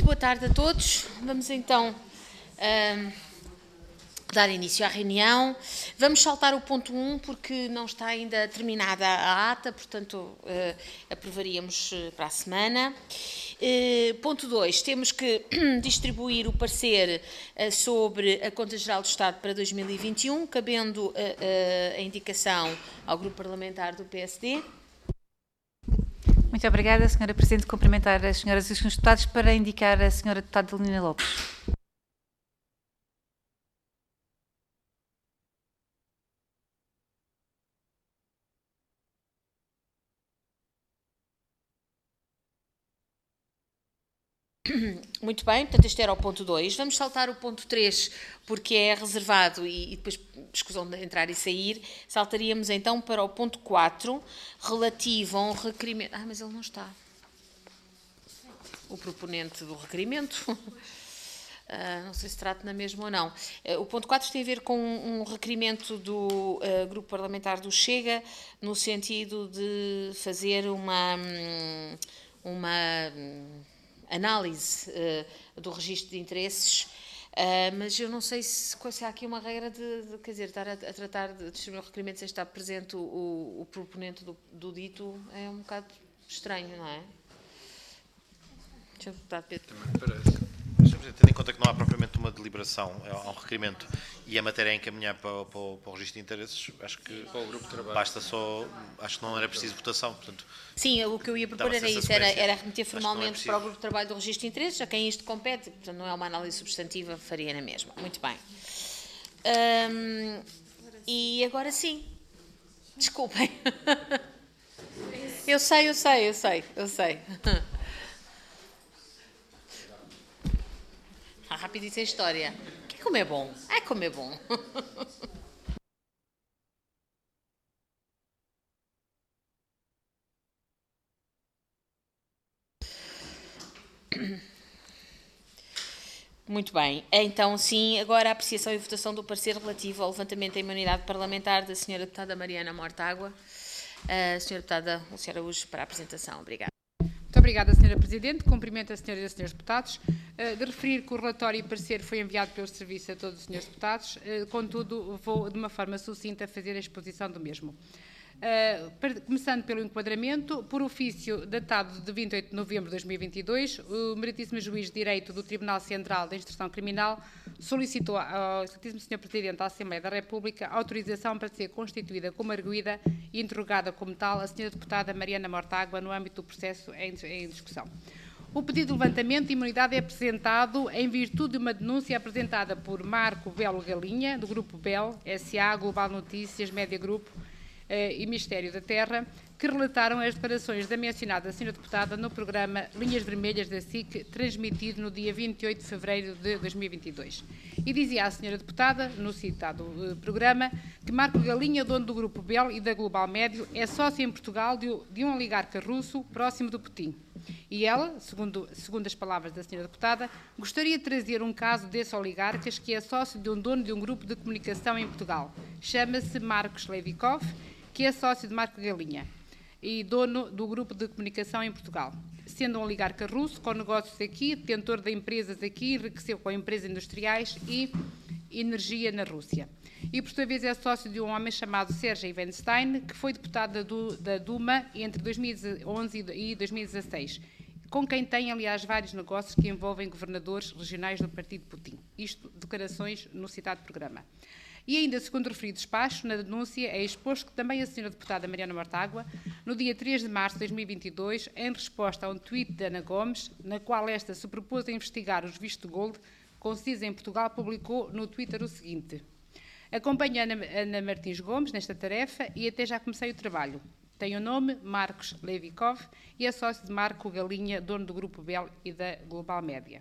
boa tarde a todos. Vamos então dar início à reunião. Vamos saltar o ponto 1 porque não está ainda terminada a ata, portanto aprovaríamos para a semana. Ponto 2, temos que distribuir o parecer sobre a Conta Geral do Estado para 2021, cabendo a indicação ao Grupo Parlamentar do PSD. Muito obrigada, Sra. Presidente. Cumprimentar as senhoras e os senhores deputados para indicar a Sra. Deputada Adelina Lopes. Muito bem, portanto este era o ponto 2. Vamos saltar o ponto 3 porque é reservado e depois, escusam de entrar e sair, saltaríamos então para o ponto 4, relativo a um requerimento... mas ele não está. O proponente do requerimento. Não sei se trata na mesma ou não. O ponto 4 tem a ver com um requerimento do Grupo Parlamentar do Chega, no sentido de fazer uma análise do registro de interesses, mas eu não sei se há aqui uma regra quer dizer, estar a tratar de distribuir o requerimento sem estar presente o proponente do dito é um bocado estranho, não é? Deixa eu botar, Pedro. Parece. Tendo em conta que não há propriamente uma deliberação, há um requerimento e a matéria é encaminhar para o registro de interesses, acho que para o grupo de trabalho basta só, acho que não era preciso votação, portanto... Sim, o que eu ia propor era isso, era remeter formalmente para o grupo de trabalho do registro de interesses, a quem isto compete, portanto não é uma análise substantiva, faria na mesma. Muito bem. E agora sim, desculpem. Eu sei. Rápido e sem história. Que como é bom? Ai, como é bom. Muito bem. Então, sim, agora a apreciação e votação do parecer relativo ao levantamento da imunidade parlamentar da Sra. Deputada Mariana Mortágua. Sra. Deputada Lucia Araújo, para a apresentação. Obrigada. Muito obrigada, Sra. Presidente. Cumprimento as senhoras e os senhores deputados. De referir que o relatório e parecer foi enviado pelo serviço a todos os senhores deputados, contudo, vou de uma forma sucinta fazer a exposição do mesmo. Começando pelo enquadramento, por ofício datado de 28 de novembro de 2022, o meritíssimo juiz de Direito do Tribunal Central da Instrução Criminal solicitou ao excelentíssimo Sr. Presidente da Assembleia da República autorização para ser constituída como arguida e interrogada como tal a Sra. Deputada Mariana Mortágua no âmbito do processo em discussão. O pedido de levantamento de imunidade é apresentado em virtude de uma denúncia apresentada por Marco Belo Galinha, do Grupo BEL, SA, Global Notícias, Média Grupo e Ministério da Terra, que relataram as declarações da mencionada Sra. Deputada no programa Linhas Vermelhas da SIC, transmitido no dia 28 de fevereiro de 2022. E dizia a Sra. Deputada, no citado programa, que Marco Galinha, dono do Grupo BEL e da Global Médio, é sócio em Portugal de um oligarca russo próximo do Putin. E ela, segundo as palavras da Sra. Deputada, gostaria de trazer um caso desse oligarcas que é sócio de um dono de um grupo de comunicação em Portugal. Chama-se Marcos Levikov, que é sócio de Marco Galinha e dono do grupo de comunicação em Portugal. Sendo um oligarca russo, com negócios aqui, detentor de empresas aqui, enriqueceu com empresas industriais e energia na Rússia. E, por sua vez, é sócio de um homem chamado Sergei Weinstein, que foi deputado da Duma entre 2011 e 2016, com quem tem, aliás, vários negócios que envolvem governadores regionais do partido Putin. Isto, declarações no citado programa. E ainda, segundo o referido despacho, na denúncia é exposto que também a Sra. Deputada Mariana Mortágua, no dia 3 de março de 2022, em resposta a um tweet de Ana Gomes, na qual esta se propôs a investigar os vistos de gold concedidos em Portugal, publicou no Twitter o seguinte: acompanho Ana Martins Gomes nesta tarefa e até já comecei o trabalho. Tem o nome Marcos Levikov e é sócio de Marco Galinha, dono do Grupo BEL e da Global Média.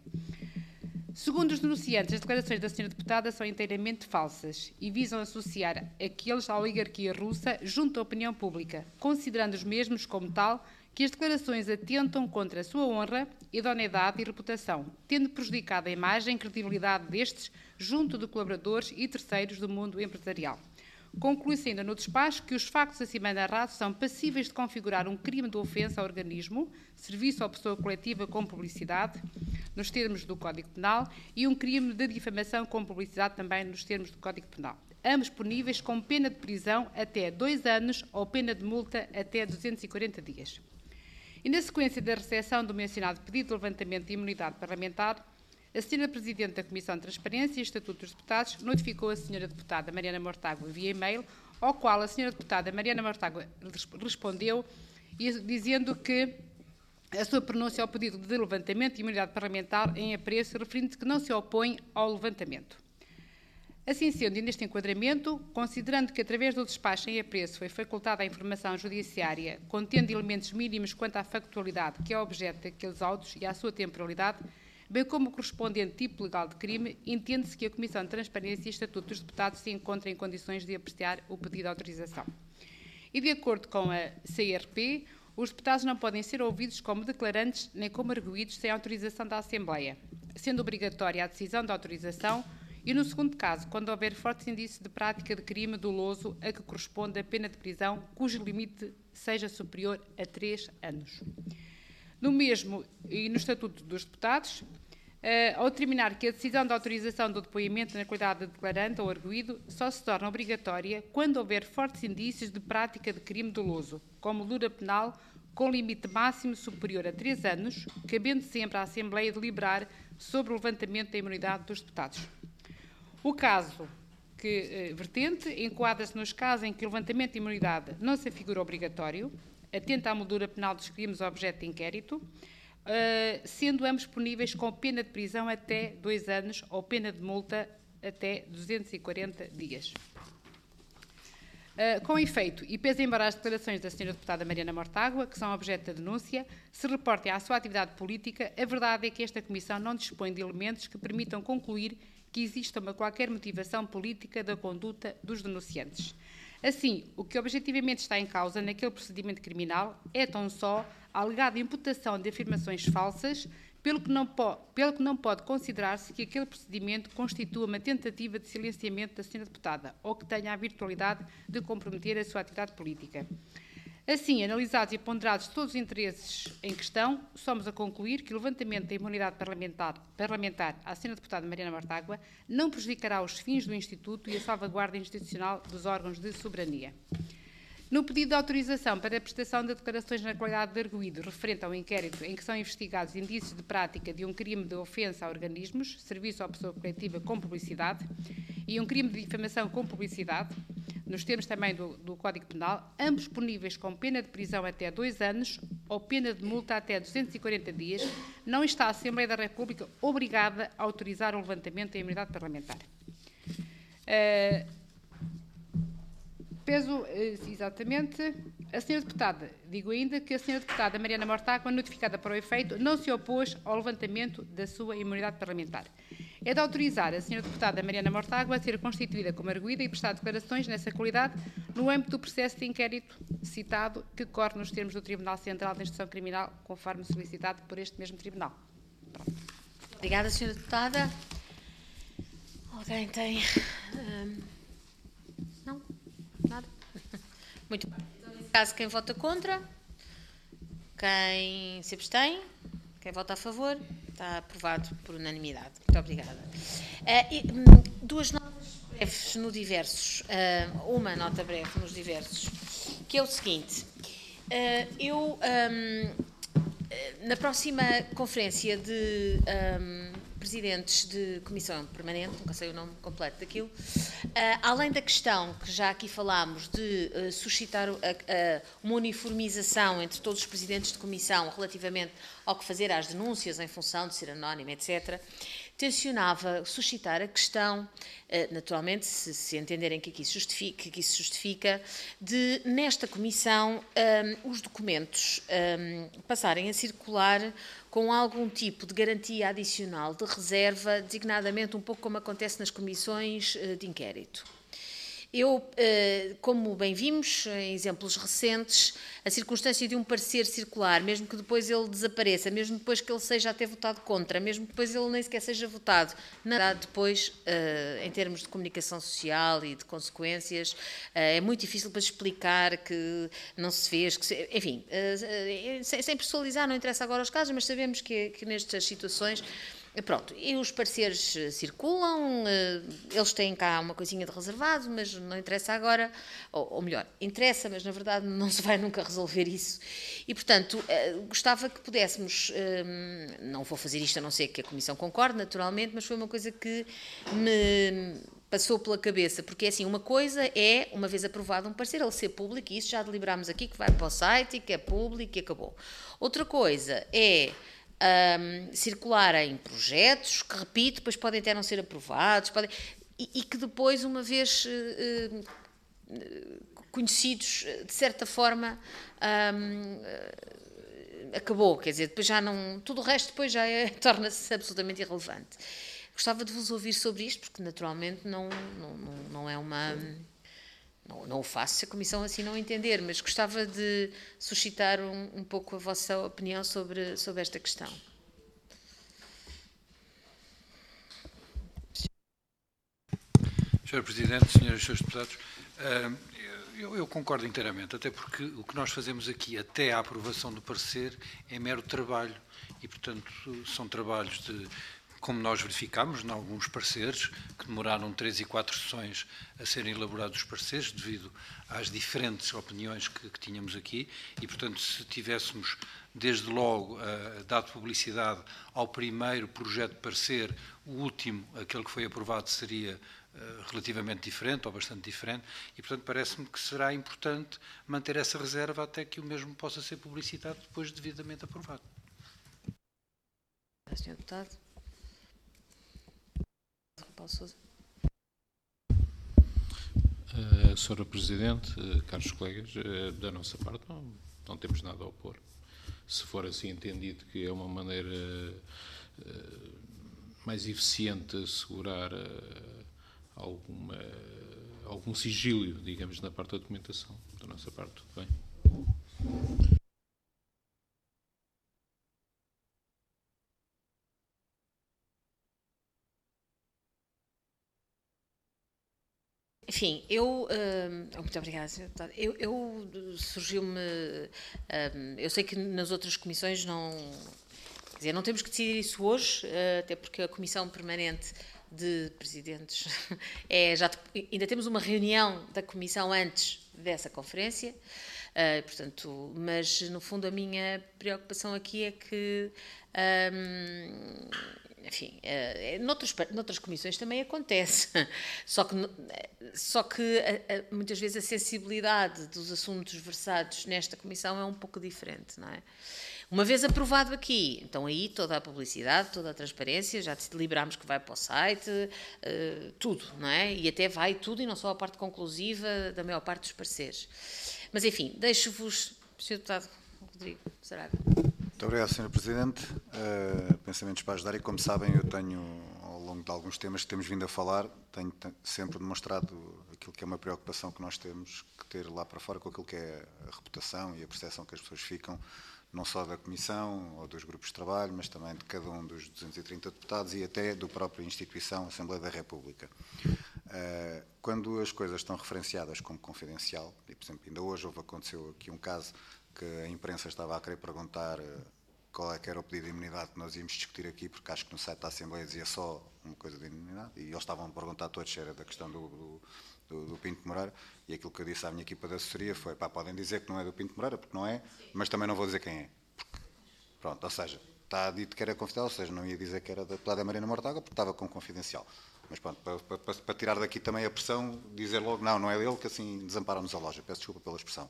Segundo os denunciantes, as declarações da Sra. Deputada são inteiramente falsas e visam associar aqueles à oligarquia russa junto à opinião pública, considerando os mesmos como tal que as declarações atentam contra a sua honra, idoneidade e reputação, tendo prejudicado a imagem e credibilidade destes junto de colaboradores e terceiros do mundo empresarial. Conclui-se ainda no despacho que os factos acima narrados são passíveis de configurar um crime de ofensa ao organismo, serviço ou pessoa coletiva com publicidade, nos termos do Código Penal, e um crime de difamação com publicidade também nos termos do Código Penal, ambos puníveis com pena de prisão até 2 anos ou pena de multa até 240 dias. E na sequência da recepção do mencionado pedido de levantamento de imunidade parlamentar, a Sra. Presidente da Comissão de Transparência e Estatuto dos Deputados notificou a Sra. Deputada Mariana Mortágua via e-mail, ao qual a Sra. Deputada Mariana Mortágua respondeu dizendo que a sua pronúncia ao pedido de levantamento de imunidade parlamentar em apreço, referindo que não se opõe ao levantamento. Assim sendo, e neste enquadramento, considerando que através do despacho em apreço foi facultada a informação judiciária contendo elementos mínimos quanto à factualidade que é objeto daqueles autos e à sua temporalidade, bem como o correspondente tipo legal de crime, entende-se que a Comissão de Transparência e Estatuto dos Deputados se encontra em condições de apreciar o pedido de autorização. E de acordo com a CRP, os deputados não podem ser ouvidos como declarantes nem como arguidos sem autorização da Assembleia, sendo obrigatória a decisão de autorização e, no segundo caso, quando houver fortes indícios de prática de crime doloso a que corresponde a pena de prisão cujo limite seja superior a 3 anos. No mesmo e no Estatuto dos Deputados, ao determinar que a decisão de autorização do depoimento na qualidade de declarante ou arguido só se torna obrigatória quando houver fortes indícios de prática de crime doloso, como dura penal com limite máximo superior a 3 anos, cabendo sempre à Assembleia deliberar sobre o levantamento da imunidade dos deputados. O caso vertente enquadra-se nos casos em que o levantamento de imunidade não se afigura obrigatório, atenta à moldura penal dos crimes objeto de inquérito, sendo ambos puníveis com pena de prisão até 2 anos ou pena de multa até 240 dias. Com efeito, e pese embora as declarações da Sra. Deputada Mariana Mortágua, que são objeto da denúncia, se reportem à sua atividade política, a verdade é que esta Comissão não dispõe de elementos que permitam concluir que exista uma qualquer motivação política da conduta dos denunciantes. Assim, o que objetivamente está em causa naquele procedimento criminal é tão só a alegada imputação de afirmações falsas, pelo que não pode considerar-se que aquele procedimento constitua uma tentativa de silenciamento da Sra. Deputada ou que tenha a virtualidade de comprometer a sua atividade política. Assim, analisados e ponderados todos os interesses em questão, somos a concluir que o levantamento da imunidade parlamentar à Sra. Deputada Mariana Mortágua não prejudicará os fins do Instituto e a salvaguarda institucional dos órgãos de soberania. No pedido de autorização para a prestação de declarações na qualidade de arguido referente ao inquérito em que são investigados indícios de prática de um crime de ofensa a organismos, serviço ou pessoa coletiva com publicidade e um crime de difamação com publicidade, nos termos também do Código Penal, ambos puníveis com pena de prisão até 2 anos ou pena de multa até 240 dias, não está a Assembleia da República obrigada a autorizar o levantamento da imunidade parlamentar. Peso, exatamente, a Sra. Deputada, digo ainda que a Sra. Deputada Mariana Mortágua, notificada para o efeito, não se opôs ao levantamento da sua imunidade parlamentar. É de autorizar a Sra. Deputada Mariana Mortágua a ser constituída como arguida e prestar declarações nessa qualidade no âmbito do processo de inquérito citado que decorre nos termos do Tribunal Central de Instrução Criminal, conforme solicitado por este mesmo Tribunal. Pronto. Obrigada, Sra. Deputada. Alguém tem... Não? Nada? Muito bem. Então, nesse caso, quem vota contra? Quem se abstém? Quem vota a favor? Está aprovado por unanimidade. Muito obrigada. Duas notas breves no diversos. Uma nota breve nos diversos, que é o seguinte. Na próxima conferência de presidentes de comissão permanente, nunca sei o nome completo daquilo, além da questão que já aqui falámos de suscitar uma uniformização entre todos os presidentes de comissão relativamente ao que fazer às denúncias em função de ser anónimo, etc., tencionava suscitar a questão, naturalmente, se entenderem que isso justifica, de, nesta comissão, os documentos passarem a circular com algum tipo de garantia adicional de reserva, designadamente um pouco como acontece nas comissões de inquérito. Eu, como bem vimos, em exemplos recentes, a circunstância de um parecer circular, mesmo que depois ele desapareça, mesmo depois que ele seja até votado contra, mesmo que depois ele nem sequer seja votado, na verdade, depois, em termos de comunicação social e de consequências, é muito difícil para explicar que não se fez, enfim, sem personalizar, não interessa agora os casos, mas sabemos que nestas situações. Pronto, e os pareceres circulam, eles têm cá uma coisinha de reservado, mas não interessa agora, ou melhor, interessa, mas na verdade não se vai nunca resolver isso. E, portanto, gostava que pudéssemos, não vou fazer isto a não ser que a Comissão concorde, naturalmente, mas foi uma coisa que me passou pela cabeça, porque assim, uma coisa é, uma vez aprovado um parecer, ele ser público, e isso já deliberámos aqui, que vai para o site, e que é público, e acabou. Outra coisa é circular em projetos que, repito, depois podem até não ser aprovados, e que depois, uma vez conhecidos, de certa forma, acabou, quer dizer, depois já não, tudo o resto depois já torna-se absolutamente irrelevante. Gostava de vos ouvir sobre isto, porque naturalmente não é uma... Não o faço se a Comissão assim não entender, mas gostava de suscitar um pouco a vossa opinião sobre esta questão. Sr. Presidente, senhoras e senhores deputados, eu concordo inteiramente, até porque o que nós fazemos aqui até à aprovação do parecer é mero trabalho e, portanto, são trabalhos de... Como nós verificamos, em alguns pareceres, que demoraram 3 e 4 sessões a serem elaborados os pareceres, devido às diferentes opiniões que tínhamos aqui, e, portanto, se tivéssemos, desde logo, dado publicidade ao primeiro projeto de parecer, o último, aquele que foi aprovado, seria relativamente diferente, ou bastante diferente, e, portanto, parece-me que será importante manter essa reserva até que o mesmo possa ser publicitado depois devidamente aprovado. Sr. Deputado. Paulo Sousa. Sra. Presidente, caros colegas, da nossa parte não temos nada a opor. Se for assim entendido que é uma maneira mais eficiente de assegurar algum sigilo, digamos, na parte da documentação, da nossa parte, tudo bem. Enfim, muito obrigada, Sr. Deputado. Surgiu-me... eu sei que nas outras comissões não... Quer dizer, não temos que decidir isso hoje, até porque a Comissão Permanente de Presidentes... ainda temos uma reunião da Comissão antes dessa conferência, portanto, mas no fundo a minha preocupação aqui é que... enfim, noutras comissões também acontece, só que muitas vezes a sensibilidade dos assuntos versados nesta comissão é um pouco diferente, não é? Uma vez aprovado aqui, então aí toda a publicidade, toda a transparência, já deliberámos que vai para o site, tudo, não é? E até vai tudo, e não só a parte conclusiva da maior parte dos pareceres. Mas enfim, deixo-vos, Sr. Deputado Rodrigo Saraiva. Muito obrigado, Sr. Presidente. Pensamentos para ajudar, e como sabem, eu tenho, ao longo de alguns temas que temos vindo a falar, tenho sempre demonstrado aquilo que é uma preocupação que nós temos que ter lá para fora com aquilo que é a reputação e a percepção que as pessoas ficam, não só da Comissão ou dos grupos de trabalho, mas também de cada um dos 230 deputados e até do próprio instituição, Assembleia da República. Quando as coisas estão referenciadas como confidencial, e por exemplo, ainda hoje aconteceu aqui um caso que a imprensa estava a querer perguntar qual é que era o pedido de imunidade que nós íamos discutir aqui, porque acho que no site da Assembleia dizia só uma coisa de imunidade, e eles estavam a perguntar todos se era da questão do Pinto Moreira, e aquilo que eu disse à minha equipa de assessoria foi, podem dizer que não é do Pinto Moreira, porque não é, mas também não vou dizer quem é. Porque, pronto, ou seja, está dito que era confidencial, ou seja, não ia dizer que era da deputada Marina Mortágua, porque estava com confidencial. Mas pronto, para tirar daqui também a pressão, dizer logo, não é dele, que assim desamparamos a loja. Peço desculpa pela expressão.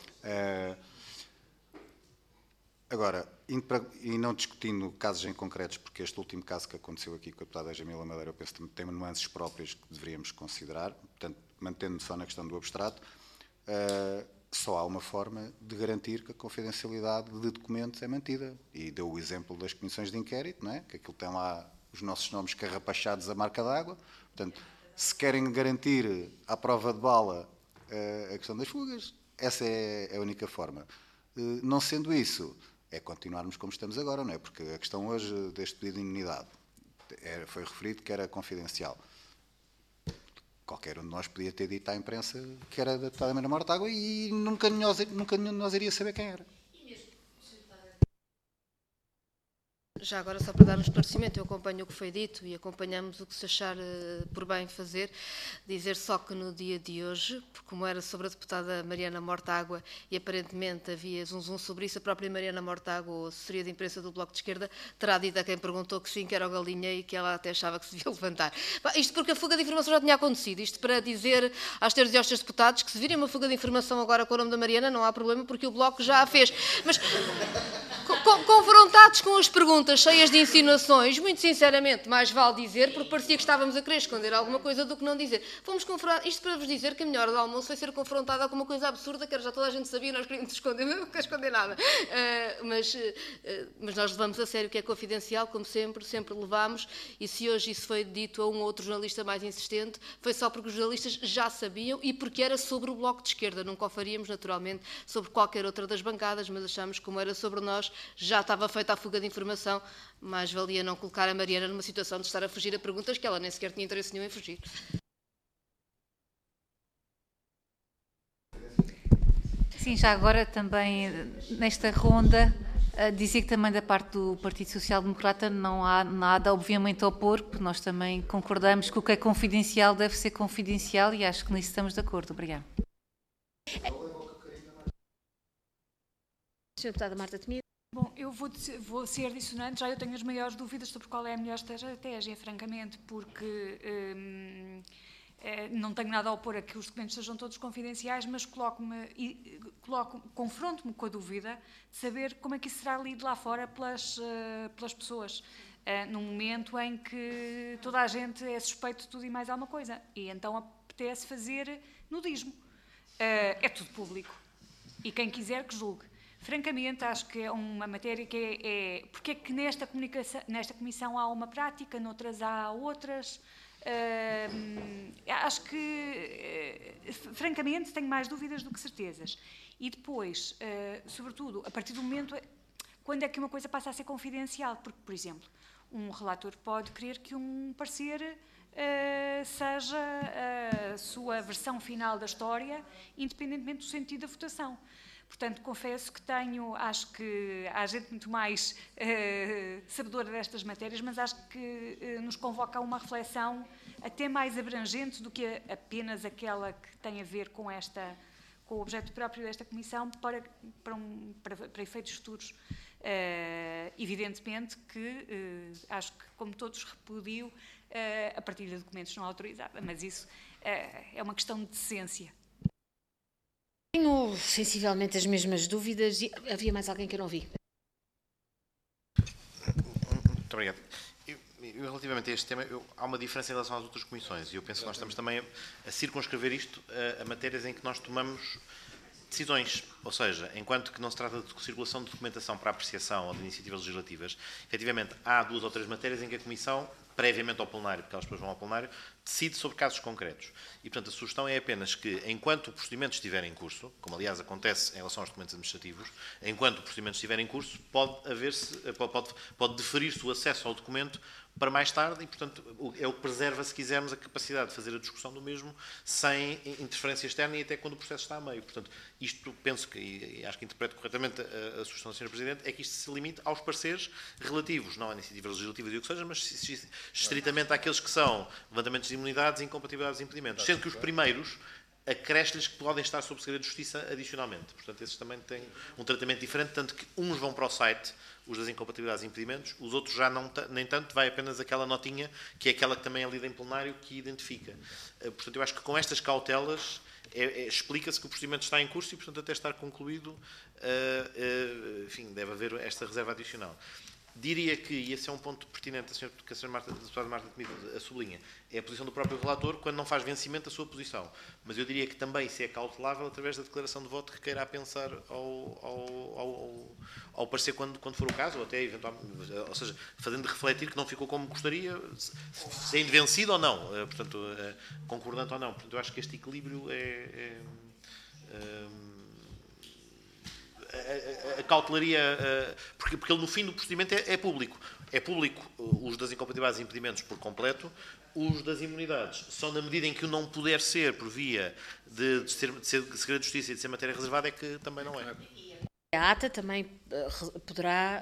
Agora, e não discutindo casos em concretos, porque este último caso que aconteceu aqui com a deputada Jamila Madeira, eu penso que tem nuances próprias que deveríamos considerar, portanto, mantendo só na questão do abstrato, só há uma forma de garantir que a confidencialidade de documentos é mantida. E deu o exemplo das comissões de inquérito, não é? Que aquilo tem lá os nossos nomes carrapachados a marca d'água. Portanto, Se querem garantir à prova de bala a questão das fugas, essa é a única forma. Não sendo isso, é continuarmos como estamos agora, não é? Porque a questão hoje deste pedido de imunidade foi referido que era confidencial. Qualquer um de nós podia ter dito à imprensa que era da deputada Mariana Mortágua e nunca nenhum de nós iria saber quem era. Já agora, só para dar um esclarecimento, eu acompanho o que foi dito e acompanhamos o que se achar por bem fazer. Dizer só que no dia de hoje, como era sobre a deputada Mariana Mortágua e aparentemente havia zum sobre isso, a própria Mariana Mortágua, ou a assessoria de imprensa do Bloco de Esquerda, terá dito a quem perguntou que sim, que era o Galinha e que ela até achava que se devia levantar. Isto porque a fuga de informação já tinha acontecido. Isto para dizer às senhoras e aos seus deputados que se virem uma fuga de informação agora com o nome da Mariana, não há problema porque o Bloco já a fez. Mas confrontados com as perguntas cheias de insinuações, muito sinceramente, mais vale dizer, porque parecia que estávamos a querer esconder alguma coisa do que não dizer. Fomos confrontados, isto para vos dizer que a minha hora de almoço foi ser confrontada com uma coisa absurda, que já toda a gente sabia, nós queríamos esconder, mas não quer esconder nada. Mas nós levamos a sério o que é confidencial, como sempre levamos, e se hoje isso foi dito a um ou outro jornalista mais insistente, foi só porque os jornalistas já sabiam e porque era sobre o Bloco de Esquerda. Nunca o faríamos, naturalmente, sobre qualquer outra das bancadas, mas achamos que como era sobre nós, já estava feita a fuga de informação, mais valia não colocar a Mariana numa situação de estar a fugir a perguntas que ela nem sequer tinha interesse nenhum em fugir. Sim, já agora também nesta ronda dizer que também da parte do Partido Social Democrata não há nada obviamente a opor, porque nós também concordamos que o que é confidencial deve ser confidencial e acho que nisso estamos de acordo. Obrigada. Sra. Deputada Marta Temido. Bom, eu vou ser dissonante, já eu tenho as maiores dúvidas sobre qual é a melhor estratégia, francamente, porque não tenho nada a opor a que os documentos sejam todos confidenciais, mas confronto-me com a dúvida de saber como é que isso será lido lá fora pelas pessoas, num momento em que toda a gente é suspeito de tudo e mais alguma coisa, e então apetece fazer nudismo. É tudo público, e quem quiser que julgue. Francamente, acho que é uma matéria que porque é que nesta comissão há uma prática, noutras há outras. Acho que, francamente, tenho mais dúvidas do que certezas. E depois, sobretudo, a partir do momento, quando é que uma coisa passa a ser confidencial? Porque, por exemplo, um relator pode querer que um parecer seja a sua versão final da história, independentemente do sentido da votação. Portanto, confesso que acho que há gente muito mais sabedora destas matérias, mas acho que nos convoca a uma reflexão até mais abrangente do que apenas aquela que tem a ver com o objeto próprio desta comissão para efeitos futuros. Evidentemente que acho que, como todos repudio, a partilha de documentos não autorizada, mas isso é uma questão de decência. Tenho sensivelmente as mesmas dúvidas e havia mais alguém que eu não vi. Muito obrigado. Relativamente a este tema, há uma diferença em relação às outras comissões e eu penso que nós estamos também a circunscrever isto a matérias em que nós tomamos decisões, ou seja, enquanto que não se trata de circulação de documentação para apreciação ou de iniciativas legislativas, efetivamente há 2 ou 3 matérias em que a Comissão, previamente ao plenário, porque elas depois vão ao plenário, decide sobre casos concretos. E, portanto, a sugestão é apenas que, enquanto o procedimento estiver em curso, como aliás acontece em relação aos documentos administrativos, enquanto o procedimento estiver em curso, pode deferir-se o acesso ao documento para mais tarde e, portanto, é o que preserva, se quisermos, a capacidade de fazer a discussão do mesmo sem interferência externa e até quando o processo está a meio. Portanto, isto penso que, e acho que interpreto corretamente a sugestão da Sra. Presidente, é que isto se limite aos pareceres relativos, não a iniciativas legislativas e o que seja, mas estritamente àqueles que são levantamentos de imunidades, incompatibilidades e impedimentos. Sendo que os primeiros acresce-lhes que podem estar sob segredo de justiça adicionalmente. Portanto, esses também têm um tratamento diferente, tanto que uns vão para o site, os das incompatibilidades e impedimentos, os outros já não, nem tanto, vai apenas aquela notinha, que é aquela que também é lida em plenário, que identifica. Portanto, eu acho que com estas cautelas explica-se que o procedimento está em curso e, portanto, até estar concluído, enfim, deve haver esta reserva adicional. Diria que, e esse é um ponto pertinente que a senhora deputada Marta Temido sublinha, é a posição do próprio relator quando não faz vencimento da sua posição. Mas eu diria que também se é cautelável através da declaração de voto que queira pensar ao parecer quando for o caso, ou até eventualmente, ou seja, fazendo refletir que não ficou como gostaria, sendo vencido ou não, portanto, concordante ou não. Portanto, eu acho que este equilíbrio a cautelaria, porque ele no fim do procedimento é público. É público os das incompatibilidades e impedimentos por completo, os das imunidades só na medida em que o não puder ser por via de ser segredo de justiça e de ser matéria reservada é que também não é. A ata também poderá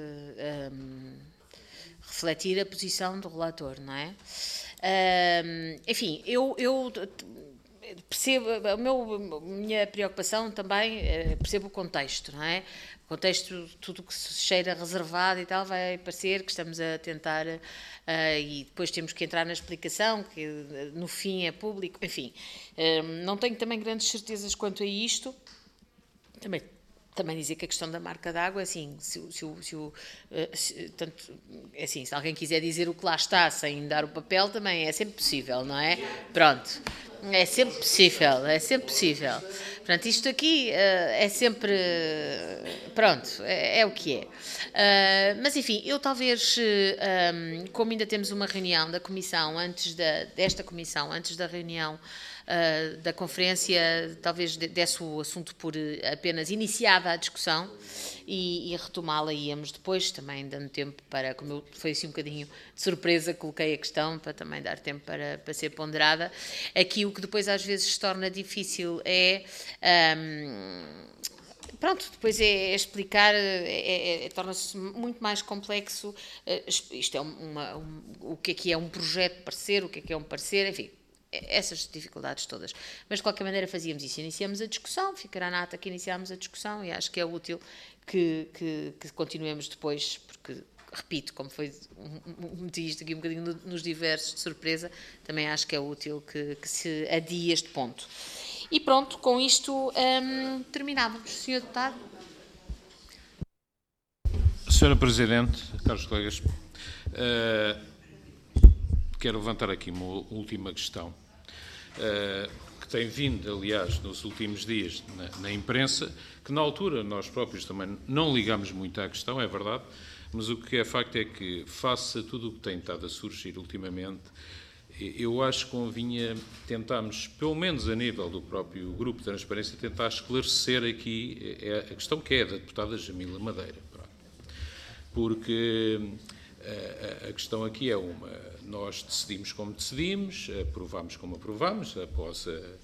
refletir a posição do relator, não é? Enfim, eu percebo, minha preocupação também, percebo o contexto, não é? O contexto, tudo que se cheira reservado e tal, vai parecer que estamos a tentar, e depois temos que entrar na explicação, que no fim é público, enfim. Não tenho também grandes certezas quanto a isto. Também dizer que a questão da marca d'água, assim, se alguém quiser dizer o que lá está sem dar o papel, também é sempre possível, não é? Pronto, é sempre possível. Portanto, isto aqui é sempre, pronto, é o que é. Mas, enfim, eu talvez, como ainda temos uma reunião da comissão, antes da reunião da conferência, talvez desse o assunto por apenas iniciada a discussão e retomá-la íamos depois, também dando tempo para, como eu foi assim um bocadinho de surpresa, coloquei a questão para também dar tempo para ser ponderada. Aqui o que depois às vezes se torna difícil é... depois é explicar, torna-se muito mais complexo, isto é o que é um projeto de parecer, o que é um parecer, enfim, essas dificuldades todas. Mas, de qualquer maneira, fazíamos isso. Iniciamos a discussão, ficará na ata que iniciámos a discussão e acho que é útil que continuemos depois, porque, repito, como foi, meti isto aqui um bocadinho nos diversos de surpresa, também acho que é útil que se adie este ponto. E pronto, com isto terminávamos. Sr. Deputado. Sra. Presidente, caros colegas, quero levantar aqui uma última questão, que tem vindo, aliás, nos últimos dias na imprensa, que na altura nós próprios também não ligámos muito à questão, é verdade, mas o que é facto é que, face a tudo o que tem estado a surgir ultimamente, eu acho que convinha tentarmos, pelo menos a nível do próprio Grupo de Transparência, tentar esclarecer aqui a questão que é da deputada Jamila Madeira. Porque a questão aqui é nós decidimos como decidimos, aprovámos como aprovámos, após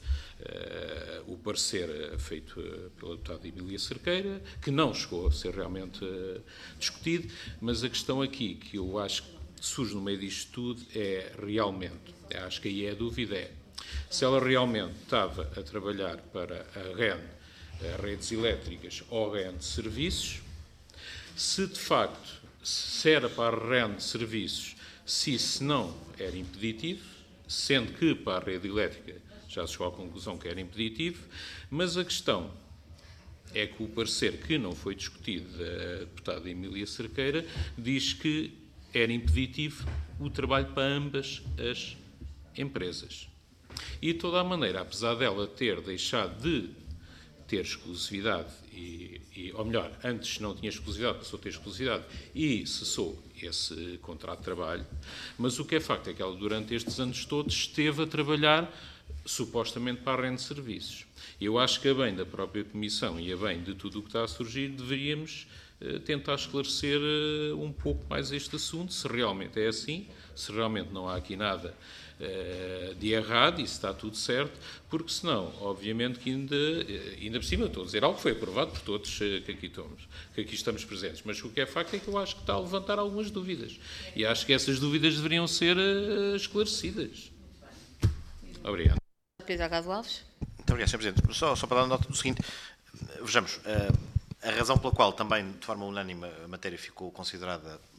o parecer feito pela deputada Emília Cerqueira, que não chegou a ser realmente discutido, mas a questão aqui que eu acho que surge no meio disto tudo é realmente, acho que aí a dúvida se ela realmente estava a trabalhar para a REN, redes elétricas, ou REN de serviços, se de facto se era para a REN de serviços, se não era impeditivo, sendo que para a rede elétrica já se chegou à conclusão que era impeditivo, mas a questão é que o parecer que não foi discutido da deputada Emília Cerqueira diz que era impeditivo o trabalho para ambas as empresas. E de toda a maneira, apesar dela ter deixado de ter exclusividade, ou melhor, antes não tinha exclusividade, passou a ter exclusividade e cessou esse contrato de trabalho, mas o que é facto é que ela durante estes anos todos esteve a trabalhar supostamente para a REN de serviços. Eu acho que a bem da própria Comissão e a bem de tudo o que está a surgir, deveríamos tentar esclarecer um pouco mais este assunto, se realmente é assim, se realmente não há aqui nada de errado e se está tudo certo, porque senão, obviamente que ainda por cima, estou a dizer algo que foi aprovado por todos que aqui estamos presentes, mas o que é facto é que eu acho que está a levantar algumas dúvidas e acho que essas dúvidas deveriam ser esclarecidas. Obrigado. Pedro Agado Alves. Muito obrigado, Sr. Presidente. Só para dar nota do seguinte, vejamos, a razão pela qual também, de forma unânime, a matéria ficou considerada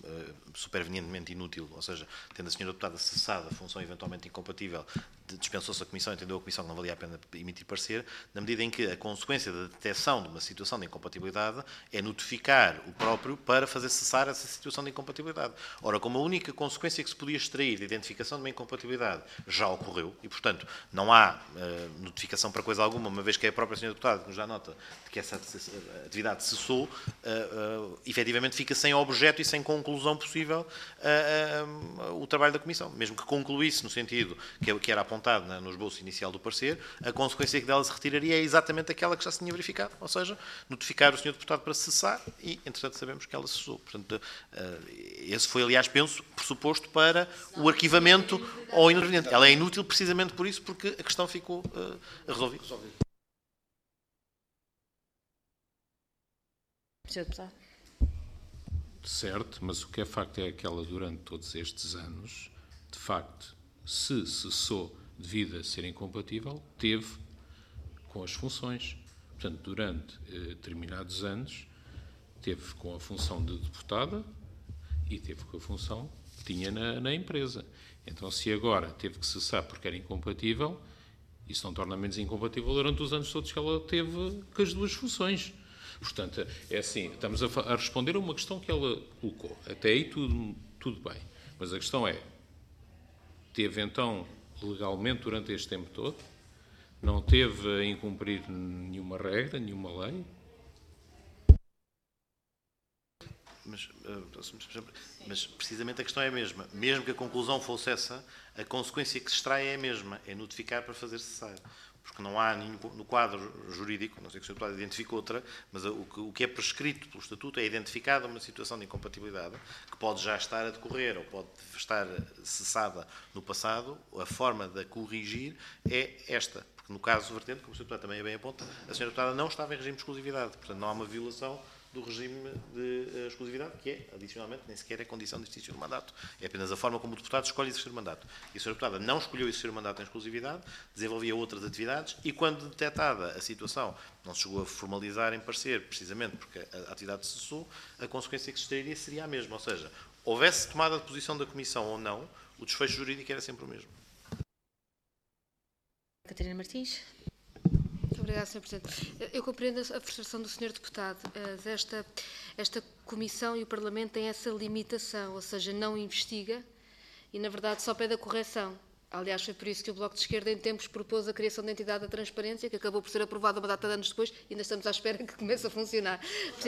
supervenientemente inútil, ou seja, tendo a senhora deputada cessada a função eventualmente incompatível, dispensou-se a Comissão, entendeu a Comissão que não valia a pena emitir parecer, na medida em que a consequência da detecção de uma situação de incompatibilidade é notificar o próprio para fazer cessar essa situação de incompatibilidade. Ora, como a única consequência que se podia extrair da identificação de uma incompatibilidade já ocorreu, e, portanto, não há notificação para coisa alguma, uma vez que é a própria senhora deputada que nos dá nota de que essa atividade cessou, efetivamente fica sem objeto e sem conclusão possível o trabalho da Comissão. Mesmo que concluísse no sentido que era apontado no esboço inicial do parecer, a consequência que dela se retiraria é exatamente aquela que já se tinha verificado, ou seja, notificar o senhor deputado para cessar e, entretanto, sabemos que ela cessou. Portanto, esse foi, aliás, penso, pressuposto para o arquivamento ou interveniente. Ela é inútil precisamente por isso, porque a questão ficou resolvida. Sr. Deputado. Certo, mas o que é facto é que ela, durante todos estes anos, de facto, se cessou devido a ser incompatível, teve com as funções. Portanto, durante determinados anos, teve com a função de deputada e teve com a função que tinha na empresa. Então, se agora teve que cessar porque era incompatível, isso não torna menos incompatível durante os anos todos que ela teve com as duas funções. Portanto, é assim, estamos a responder a uma questão que ela colocou. Até aí tudo bem. Mas a questão é, teve então legalmente durante este tempo todo? Não teve a incumprir nenhuma regra, nenhuma lei? Mas precisamente a questão é a mesma. Mesmo que a conclusão fosse essa, a consequência que se extrai é a mesma, é notificar para fazer cessar. Porque não há no quadro jurídico, não sei que o Sr. Deputado identifique outra, mas o que é prescrito pelo Estatuto é identificada uma situação de incompatibilidade que pode já estar a decorrer ou pode estar cessada no passado. A forma de a corrigir é esta. Porque no caso vertente, como o Sr. Deputado também é bem aponta, a Sra. Deputada não estava em regime de exclusividade. Portanto, não há uma violação do regime de exclusividade, que é, adicionalmente, nem sequer é condição de exercício do mandato. É apenas a forma como o deputado escolhe exercer o mandato. E a Sra. Deputada não escolheu exercer o mandato em exclusividade, desenvolvia outras atividades e, quando detectada a situação, não se chegou a formalizar em parecer, precisamente porque a atividade cessou, a consequência que se extrairia seria a mesma. Ou seja, houvesse tomada de posição da Comissão ou não, o desfecho jurídico era sempre o mesmo. Catarina Martins. Obrigada, Sr. Presidente. Eu compreendo a frustração do Sr. Deputado. Esta Comissão e o Parlamento têm essa limitação, ou seja, não investiga e, na verdade, só pede a correção. Aliás, foi por isso que o Bloco de Esquerda, em tempos, propôs a criação da entidade da transparência, que acabou por ser aprovada uma data de anos depois, e ainda estamos à espera que comece a funcionar.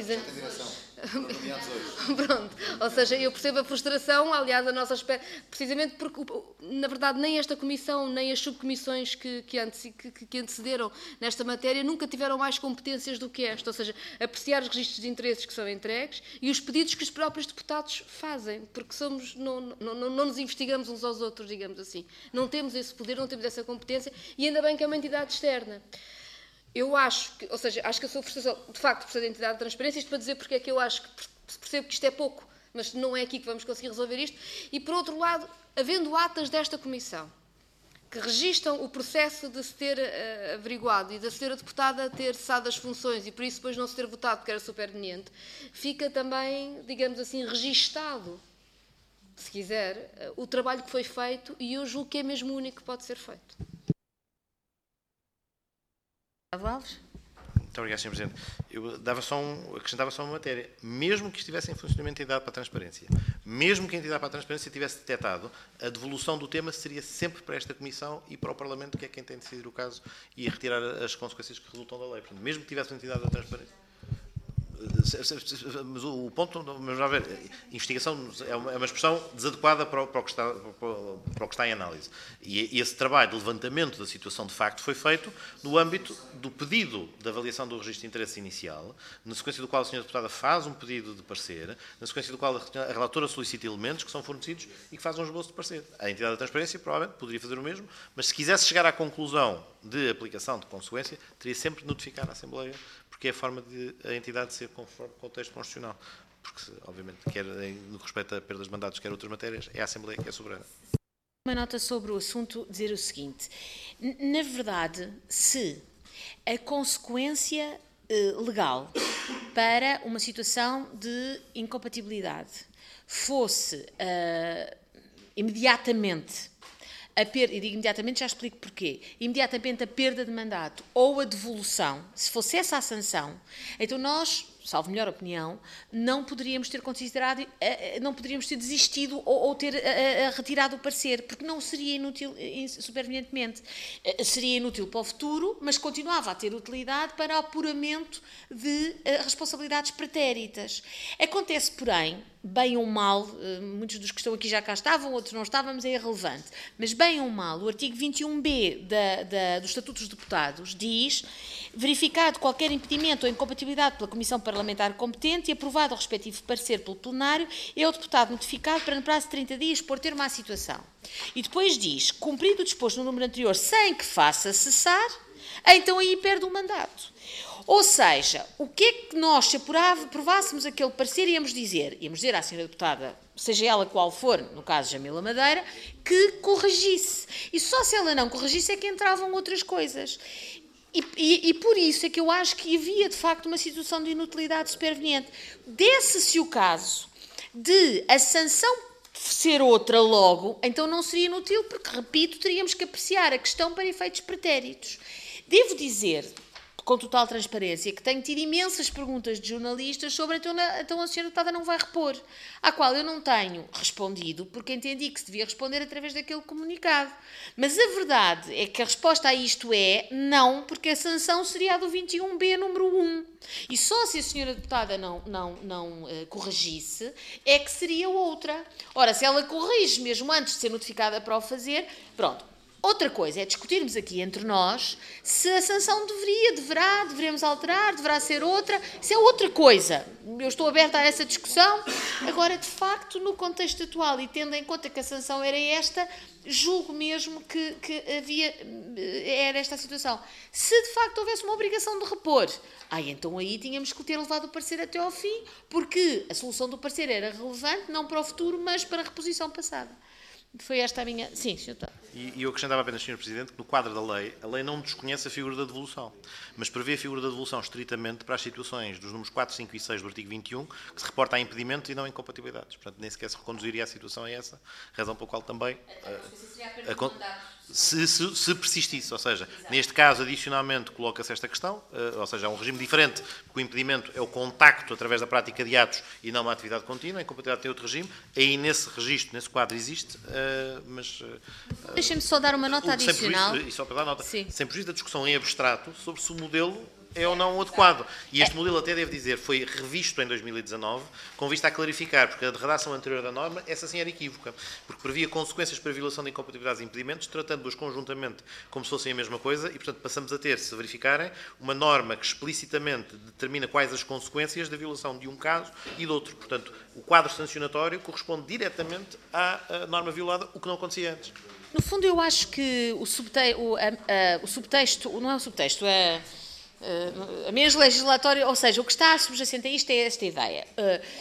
Pronto. Ou seja, eu percebo a frustração, aliás, a nossa espera, precisamente porque, na verdade, nem esta Comissão, nem as subcomissões que antecederam nesta matéria nunca tiveram mais competências do que esta, ou seja, apreciar os registros de interesses que são entregues e os pedidos que os próprios deputados fazem, porque não nos investigamos uns aos outros, digamos assim. Não temos esse poder, não temos essa competência e ainda bem que é uma entidade externa. Eu acho que, ou seja, acho que a sua frustração, de facto, precisa de entidade de transparência, isto para dizer porque é que eu acho que percebo que isto é pouco, mas não é aqui que vamos conseguir resolver isto. E, por outro lado, havendo atas desta Comissão que registam o processo de se ter averiguado e da senhora deputada ter cessado as funções e por isso depois não se ter votado porque era superveniente, fica também, digamos assim, registado, se quiser, o trabalho que foi feito e eu julgo que é mesmo o único que pode ser feito. Alves? Muito obrigado, Sr. Presidente. Eu acrescentava só uma matéria. Mesmo que estivesse em funcionamento a entidade para a transparência, mesmo que a entidade para a transparência tivesse detectado, a devolução do tema seria sempre para esta Comissão e para o Parlamento, que é quem tem de decidir o caso e a retirar as consequências que resultam da lei. Portanto, mesmo que tivesse uma entidade da transparência. Mas o ponto, vamos lá ver, investigação é uma expressão desadequada para o que está em análise. E esse trabalho de levantamento da situação de facto foi feito no âmbito do pedido de avaliação do registro de interesse inicial, na sequência do qual a Sra. Deputada faz um pedido de parecer, na sequência do qual a relatora solicita elementos que são fornecidos e que faz um esboço de parecer. A entidade da transparência provavelmente poderia fazer o mesmo, mas se quisesse chegar à conclusão de aplicação de consequência, teria sempre de notificar a Assembleia, porque é a forma de a entidade ser conforme com o texto constitucional. Porque, obviamente, quer no que respeita a perdas de mandatos, quer outras matérias, é a Assembleia que é soberana. Uma nota sobre o assunto, dizer o seguinte. Na verdade, se a consequência legal para uma situação de incompatibilidade fosse imediatamente, e digo imediatamente, já explico porquê, imediatamente a perda de mandato ou a devolução, se fosse essa a sanção, então nós, salvo melhor opinião, não poderíamos ter considerado, não poderíamos ter desistido ou ter retirado o parecer, porque não seria inútil supervenientemente. Seria inútil para o futuro, mas continuava a ter utilidade para o apuramento de responsabilidades pretéritas. Acontece, porém, bem ou mal, muitos dos que estão aqui já cá estavam, outros não estávamos, é irrelevante, mas bem ou mal, o artigo 21b dos Estatutos dos Deputados diz: verificado qualquer impedimento ou incompatibilidade pela Comissão Parlamentar competente e aprovado o respectivo parecer pelo plenário, é o deputado notificado para, no prazo de 30 dias, pôr termo à situação. E depois diz: cumprido o disposto no número anterior sem que faça cessar, então aí perde o mandato. Ou seja, o que é que nós, se aprovássemos aquele parecer, íamos dizer à senhora deputada, seja ela qual for, no caso Jamila Madeira, que corrigisse. E só se ela não corrigisse é que entravam outras coisas. E por isso é que eu acho que havia, de facto, uma situação de inutilidade superveniente. Desse-se o caso de a sanção ser outra logo, então não seria inútil, porque, repito, teríamos que apreciar a questão para efeitos pretéritos. Devo dizer, com total transparência, que tenho tido imensas perguntas de jornalistas sobre então a senhora deputada não vai repor, à qual eu não tenho respondido, porque entendi que se devia responder através daquele comunicado. Mas a verdade é que a resposta a isto é não, porque a sanção seria a do 21b, número 1. E só se a senhora deputada não corrigisse, é que seria outra. Ora, se ela corrige mesmo antes de ser notificada para o fazer, pronto. Outra coisa é discutirmos aqui entre nós se a sanção devemos alterar, deverá ser outra. Isso é outra coisa. Eu estou aberta a essa discussão. Agora, de facto, no contexto atual, e tendo em conta que a sanção era esta, julgo mesmo que era esta a situação. Se, de facto, houvesse uma obrigação de repor, então aí tínhamos que ter levado o parecer até ao fim, porque a solução do parecer era relevante, não para o futuro, mas para a reposição passada. Foi esta a minha... Sim, Sr. Deputado. E eu acrescentava apenas, Sr. Presidente, que no quadro da lei, a lei não desconhece a figura da devolução, mas prevê a figura da devolução estritamente para as situações dos números 4, 5 e 6 do artigo 21, que se reporta a impedimentos e não a incompatibilidades. Portanto, nem sequer se reconduziria a situação a essa, razão pela qual também... Se persistisse, ou seja, neste caso, adicionalmente, coloca-se esta questão, ou seja, é um regime diferente, porque o impedimento é o contacto através da prática de atos e não uma atividade contínua, a incompatibilidade tem outro regime, aí nesse registro, nesse quadro existe, mas... Deixem-me só dar uma nota adicional. E só para dar nota, sem prejuízo da discussão em abstrato sobre se o modelo é ou não adequado. E este modelo, até devo dizer, foi revisto em 2019, com vista a clarificar, porque a redação anterior da norma, essa sim era equívoca, porque previa consequências para a violação de incompatibilidades e impedimentos, tratando-os conjuntamente como se fossem a mesma coisa, e, portanto, passamos a ter, se verificarem, uma norma que explicitamente determina quais as consequências da violação de um caso e do outro. Portanto, o quadro sancionatório corresponde diretamente à norma violada, o que não acontecia antes. No fundo, eu acho que o subtexto, não é o subtexto, a mesma legislatória, ou seja, o que está subjacente a isto é esta ideia.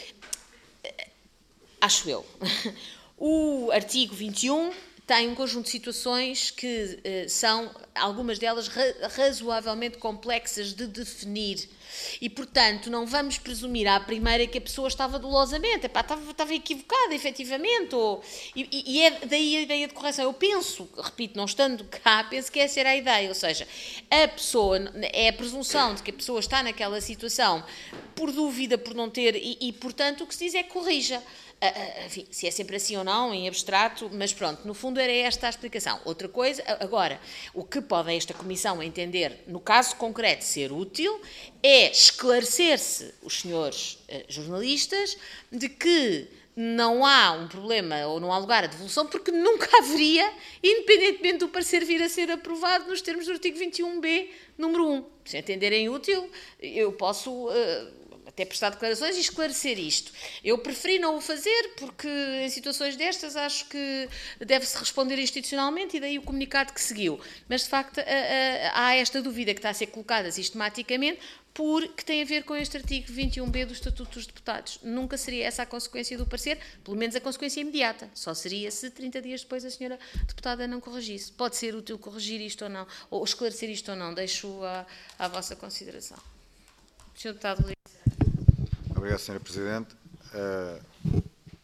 Acho eu. O artigo 21 tem um conjunto de situações que são, algumas delas, razoavelmente complexas de definir. E, portanto, não vamos presumir à primeira que a pessoa estava dolosamente, estava equivocada, efetivamente, e é daí a ideia de correção. Eu penso, repito, não estando cá, penso que essa era a ideia, ou seja, a pessoa, é a presunção de que a pessoa está naquela situação por dúvida, por não ter, e portanto, o que se diz é que corrija. Enfim, se é sempre assim ou não, em abstrato, mas pronto, no fundo era esta a explicação. Outra coisa, agora, o que pode esta Comissão entender, no caso concreto, ser útil, é esclarecer-se os senhores jornalistas de que não há um problema ou não há lugar à devolução, porque nunca haveria, independentemente do parecer vir a ser aprovado nos termos do artigo 21b, número 1. Se entenderem útil, eu posso... até prestar declarações e esclarecer isto. Eu preferi não o fazer, porque em situações destas acho que deve-se responder institucionalmente e daí o comunicado que seguiu. Mas, de facto, há esta dúvida que está a ser colocada sistematicamente, porque tem a ver com este artigo 21b do Estatuto dos Deputados. Nunca seria essa a consequência do parecer, pelo menos a consequência imediata. Só seria se 30 dias depois a senhora deputada não corrigisse. Pode ser útil corrigir isto ou não, ou esclarecer isto ou não. Deixo à vossa consideração. Sr. Deputado Luís. Obrigado, Sra. Presidente.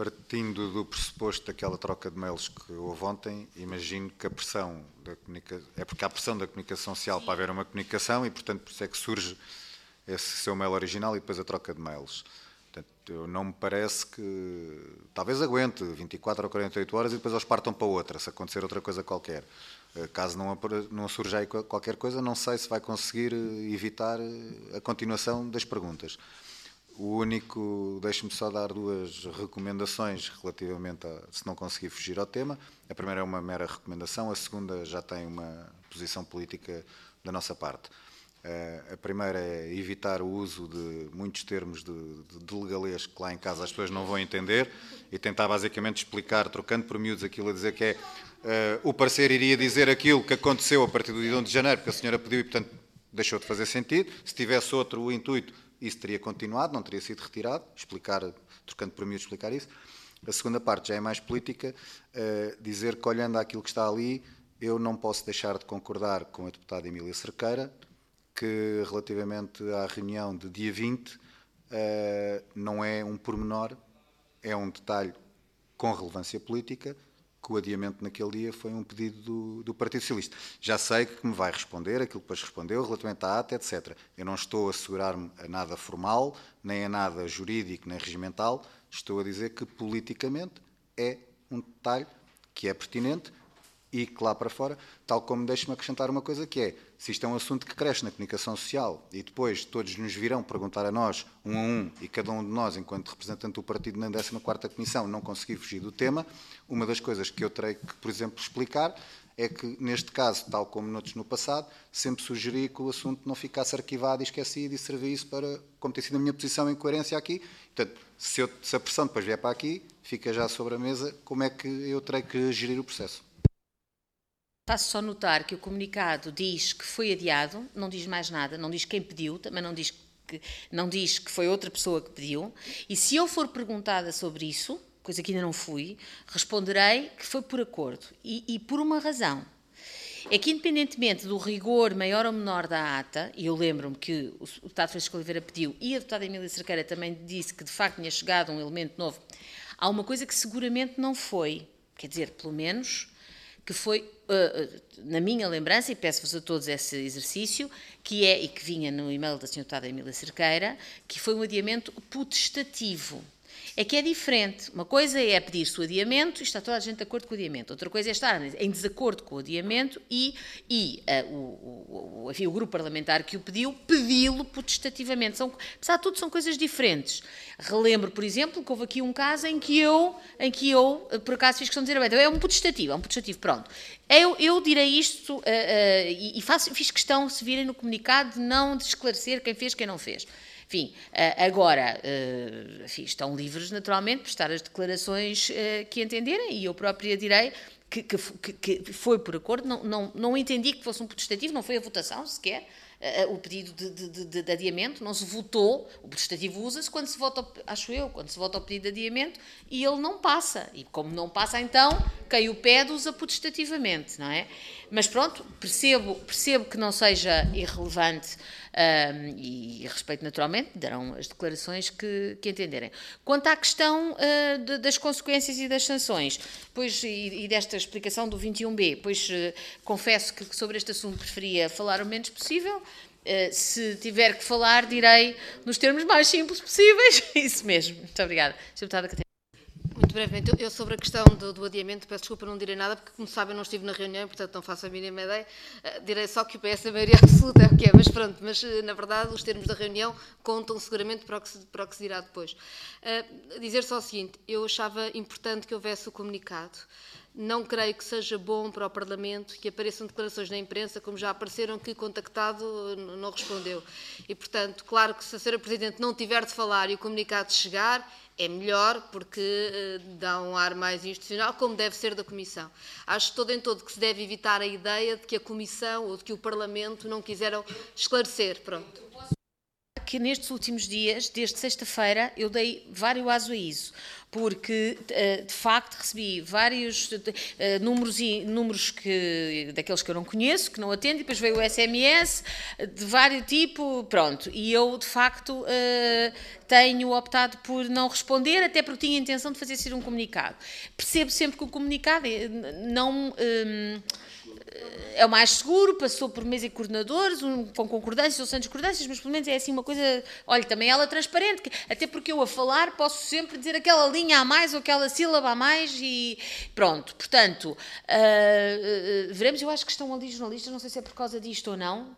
Partindo do pressuposto daquela troca de mails que houve ontem, imagino que a pressão da comunicação... É porque há pressão da comunicação social para haver uma comunicação e, portanto, por isso é que surge esse seu mail original e depois a troca de mails. Portanto, não me parece que... Talvez aguente 24 ou 48 horas e depois eles partam para outra, se acontecer outra coisa qualquer. Caso não surja aí qualquer coisa, não sei se vai conseguir evitar a continuação das perguntas. O único, deixe-me só dar 2 recomendações relativamente a se não conseguir fugir ao tema. A primeira é uma mera recomendação, a segunda já tem uma posição política da nossa parte. A primeira é evitar o uso de muitos termos de legalês que lá em casa as pessoas não vão entender e tentar basicamente explicar, trocando por miúdos, aquilo a dizer que é o parecer iria dizer aquilo que aconteceu a partir do dia 1 de janeiro, porque a senhora pediu e, portanto, deixou de fazer sentido. Se tivesse outro intuito, isso teria continuado, não teria sido retirado, trocando por miúdos, explicar isso. A segunda parte já é mais política, dizer que, olhando àquilo que está ali, eu não posso deixar de concordar com a deputada Emília Cerqueira, que relativamente à reunião de dia 20 não é um pormenor, é um detalhe com relevância política, que o adiamento naquele dia foi um pedido do Partido Socialista. Já sei que me vai responder aquilo que depois respondeu relativamente à ata, etc. Eu não estou a assegurar-me a nada formal, nem a nada jurídico, nem regimental, estou a dizer que politicamente é um detalhe que é pertinente e que lá para fora, tal como deixe-me acrescentar uma coisa que é, se isto é um assunto que cresce na comunicação social e depois todos nos virão perguntar a nós, um a um, e cada um de nós, enquanto representante do partido na 14ª Comissão, não conseguir fugir do tema, uma das coisas que eu terei que, por exemplo, explicar é que, neste caso, tal como noutros no passado, sempre sugeri que o assunto não ficasse arquivado e esquecido e servisse para, como tem sido a minha posição em coerência aqui. Portanto, se a pressão depois vier para aqui, fica já sobre a mesa como é que eu terei que gerir o processo. Faço só notar que o comunicado diz que foi adiado, não diz mais nada, não diz quem pediu, também não diz que foi outra pessoa que pediu, e se eu for perguntada sobre isso, coisa que ainda não fui, responderei que foi por acordo, e por uma razão. É que, independentemente do rigor maior ou menor da ata, e eu lembro-me que o deputado Francisco Oliveira pediu, e a deputada Emília Cerqueira também disse que, de facto, tinha chegado um elemento novo, há uma coisa que seguramente não foi, quer dizer, pelo menos... que foi, na minha lembrança, e peço-vos a todos esse exercício, que é, e que vinha no e-mail da Sra. Deputada Emília Cerqueira, que foi um adiamento potestativo. É que é diferente. Uma coisa é pedir-se o adiamento e está toda a gente de acordo com o adiamento. Outra coisa é estar em desacordo com o adiamento e enfim, o grupo parlamentar que o pediu, pedi-lo potestativamente. Apesar de tudo, são coisas diferentes. Relembro, por exemplo, que houve aqui um caso em que eu por acaso, fiz questão de dizer, é um potestativo, pronto. Eu direi isto e fiz questão, se virem no comunicado, de esclarecer quem fez, quem não fez. Enfim, agora, enfim, estão livres, naturalmente, de prestar as declarações que entenderem, e eu própria direi que foi por acordo, não entendi que fosse um potestativo, não foi a votação sequer, o pedido de adiamento, não se votou, o potestativo usa-se quando se vota, quando se vota o pedido de adiamento, e ele não passa, e como não passa, então, quem o pede usa potestativamente, não é? Mas pronto, percebo que não seja irrelevante, e respeito naturalmente, darão as declarações que entenderem. Quanto à questão das consequências e das sanções, pois, e desta explicação do 21B, pois confesso que sobre este assunto preferia falar o menos possível. Se tiver que falar, direi nos termos mais simples possíveis. Isso mesmo. Muito obrigada. Sra. Deputada Catarina. Muito brevemente, eu sobre a questão do adiamento, peço desculpa, não direi nada, porque, como sabem, não estive na reunião, portanto não faço a mínima ideia. Direi só que o PS é maioria absoluta, é o que é, mas pronto, mas na verdade os termos da reunião contam seguramente para o que se dirá depois. Dizer só o seguinte, eu achava importante que houvesse o comunicado. Não creio que seja bom para o Parlamento que apareçam declarações na imprensa, como já apareceram, que contactado não respondeu. E, portanto, claro que se a Sra. Presidente não tiver de falar e o comunicado chegar, é melhor, porque dá um ar mais institucional, como deve ser da Comissão. Acho todo em todo que se deve evitar a ideia de que a Comissão ou de que o Parlamento não quiseram esclarecer. Pronto. que nestes últimos dias, desde sexta-feira, eu dei vários avisos, porque de facto recebi vários números daqueles que eu não conheço, que não atendo, e depois veio o SMS de vários tipo, pronto, e eu de facto tenho optado por não responder, até porque tinha a intenção de fazer ser um comunicado. Percebo sempre que o comunicado não é o mais seguro, passou por mesa e coordenadores, com concordâncias ou sem discordâncias, mas pelo menos é assim uma coisa, olha, também ela transparente, até porque eu a falar posso sempre dizer aquela linha a mais ou aquela sílaba a mais e pronto. Portanto, veremos, eu acho que estão ali jornalistas, não sei se é por causa disto ou não,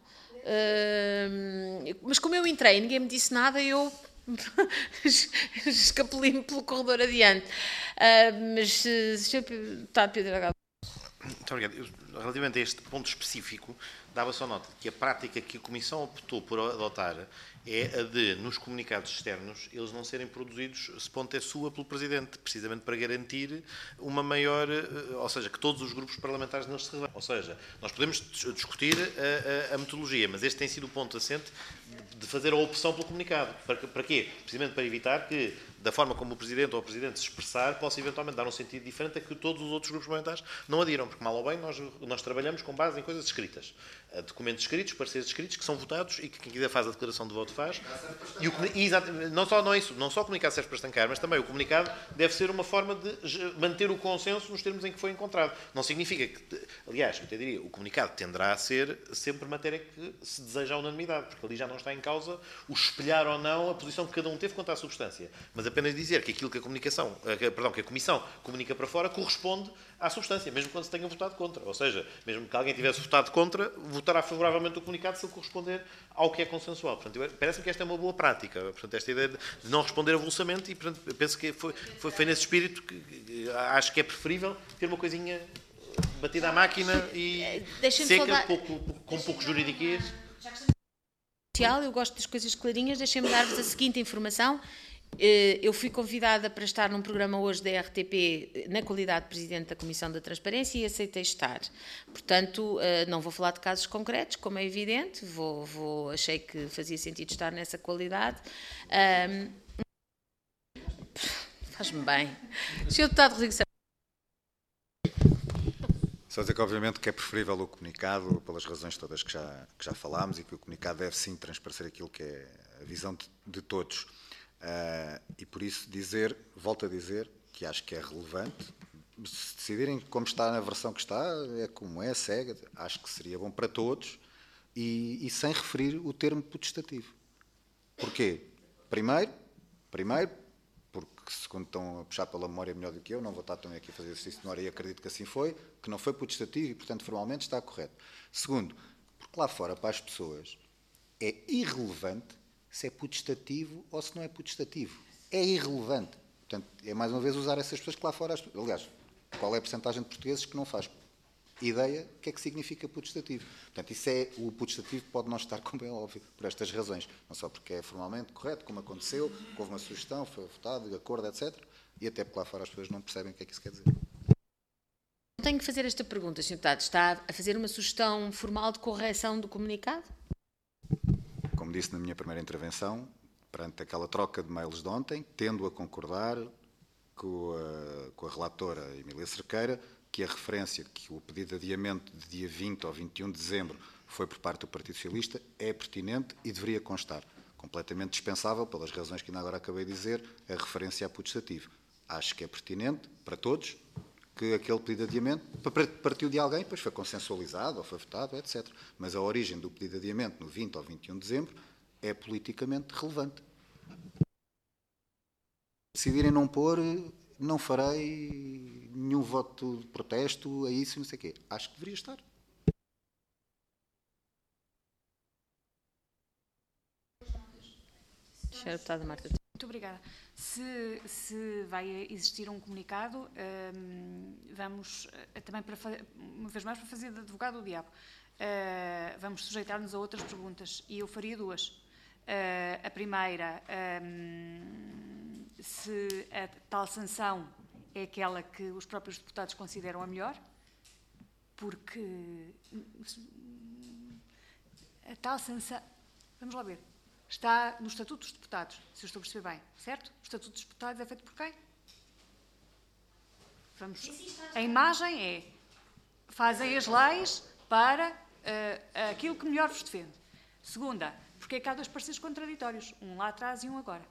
mas como eu entrei e ninguém me disse nada, eu escapuli-me pelo corredor adiante. Mas está a Pedro H. Muito obrigado. Relativamente a este ponto específico, dava só nota que a prática que a Comissão optou por adotar é a de, nos comunicados externos, eles não serem produzidos, se ponto é sua, pelo Presidente, precisamente para garantir uma maior, ou seja, que todos os grupos parlamentares neles se revelam. Ou seja, nós podemos discutir a metodologia, mas este tem sido o ponto assente de fazer a opção pelo comunicado. Para quê? Precisamente para evitar que, da forma como o Presidente ou o Presidente se expressar, possa eventualmente dar um sentido diferente a que todos os outros grupos parlamentares não adiram, porque mal ou bem nós trabalhamos com base em coisas escritas. Documentos escritos, pareceres escritos, que são votados e que quem quiser faz a declaração de voto faz. Não só o comunicado serve para estancar, mas também o comunicado deve ser uma forma de manter o consenso nos termos em que foi encontrado. Não significa que, aliás, eu até diria, o comunicado tenderá a ser sempre matéria que se deseja a unanimidade, porque ali já não está em causa o espelhar ou não a posição que cada um teve quanto à substância, mas apenas dizer que aquilo que a Comissão comunica para fora corresponde à substância, mesmo quando se tenha votado contra. Ou seja, mesmo que alguém tivesse votado contra, votará favoravelmente o comunicado se ele corresponder ao que é consensual. Portanto, parece-me que esta é uma boa prática. Portanto, esta ideia de não responder avulsamente, e portanto, penso que foi nesse espírito que acho que é preferível ter uma coisinha batida à máquina e seca, com pouco juridiquês. Eu gosto das coisas clarinhas, deixem-me dar-vos a seguinte informação. Eu fui convidada para estar num programa hoje da RTP na qualidade de Presidente da Comissão da Transparência e aceitei estar. Portanto, não vou falar de casos concretos, como é evidente, achei que fazia sentido estar nessa qualidade. Faz-me bem. Sr. Deputado Rodrigo Sá. Só dizer que, obviamente, que é preferível o comunicado, pelas razões todas que já falámos, e que o comunicado deve, sim, transparecer aquilo que é a visão de todos. E, por isso, volto a dizer, que acho que é relevante, se decidirem como está na versão que está, é como é, segue, acho que seria bom para todos, e sem referir o termo potestativo. Porquê? Primeiro, porque segundo estão a puxar pela memória melhor do que eu, não vou estar também aqui a fazer exercício de memória e acredito que assim foi, que não foi potestativo e, portanto, formalmente está correto. Segundo, porque lá fora, para as pessoas, é irrelevante se é potestativo ou se não é potestativo. É irrelevante. Portanto, é mais uma vez usar essas pessoas que lá fora... Aliás, qual é a percentagem de portugueses que não faz ideia do que é que significa potestativo? Portanto, o potestativo pode não estar, como é óbvio, por estas razões. Não só porque é formalmente correto, como aconteceu, que houve uma sugestão, foi votado, de acordo, etc. E até porque lá fora as pessoas não percebem o que é que isso quer dizer. Tenho que fazer esta pergunta, Sr. Deputado. Está a fazer uma sugestão formal de correção do comunicado? Como disse na minha primeira intervenção, perante aquela troca de mails de ontem, tendo a concordar com a relatora Emília Cerqueira, que a referência que o pedido de adiamento de dia 20 ou 21 de dezembro foi por parte do Partido Socialista é pertinente e deveria constar. Completamente dispensável, pelas razões que ainda agora acabei de dizer, a referência a potestativo. Acho que é pertinente para todos que aquele pedido de adiamento partiu de alguém, depois foi consensualizado ou foi votado, etc. Mas a origem do pedido de adiamento no 20 ou 21 de dezembro é politicamente relevante. Decidirem não pôr, não farei nenhum voto de protesto a isso e não sei o quê. Acho que deveria estar. Senhora Deputada Marta. Muito obrigada. Se vai existir um comunicado, vamos, também uma vez mais, para fazer de advogado do diabo, vamos sujeitar-nos a outras perguntas, e eu faria duas. A primeira, se a tal sanção é aquela que os próprios deputados consideram a melhor, porque a tal sanção... Vamos lá ver. está no Estatuto dos Deputados, se eu estou a perceber bem, certo? O Estatuto dos Deputados é feito por quem? A imagem é, fazem as leis para aquilo que melhor vos defende. Segunda, porque é que há 2 pareceres contraditórios, um lá atrás e um agora.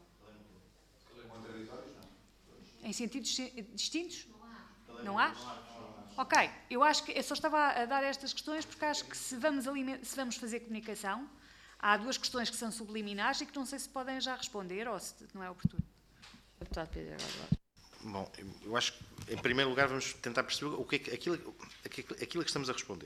Em sentidos distintos? Não há? Ok, eu acho que eu só estava a dar estas questões porque acho que se vamos fazer comunicação, há 2 questões que são subliminares e que não sei se podem já responder ou se não é oportuno. Deputado Pedro Aguilar. Bom, eu acho que, em primeiro lugar, vamos tentar perceber o que é aquilo que estamos a responder.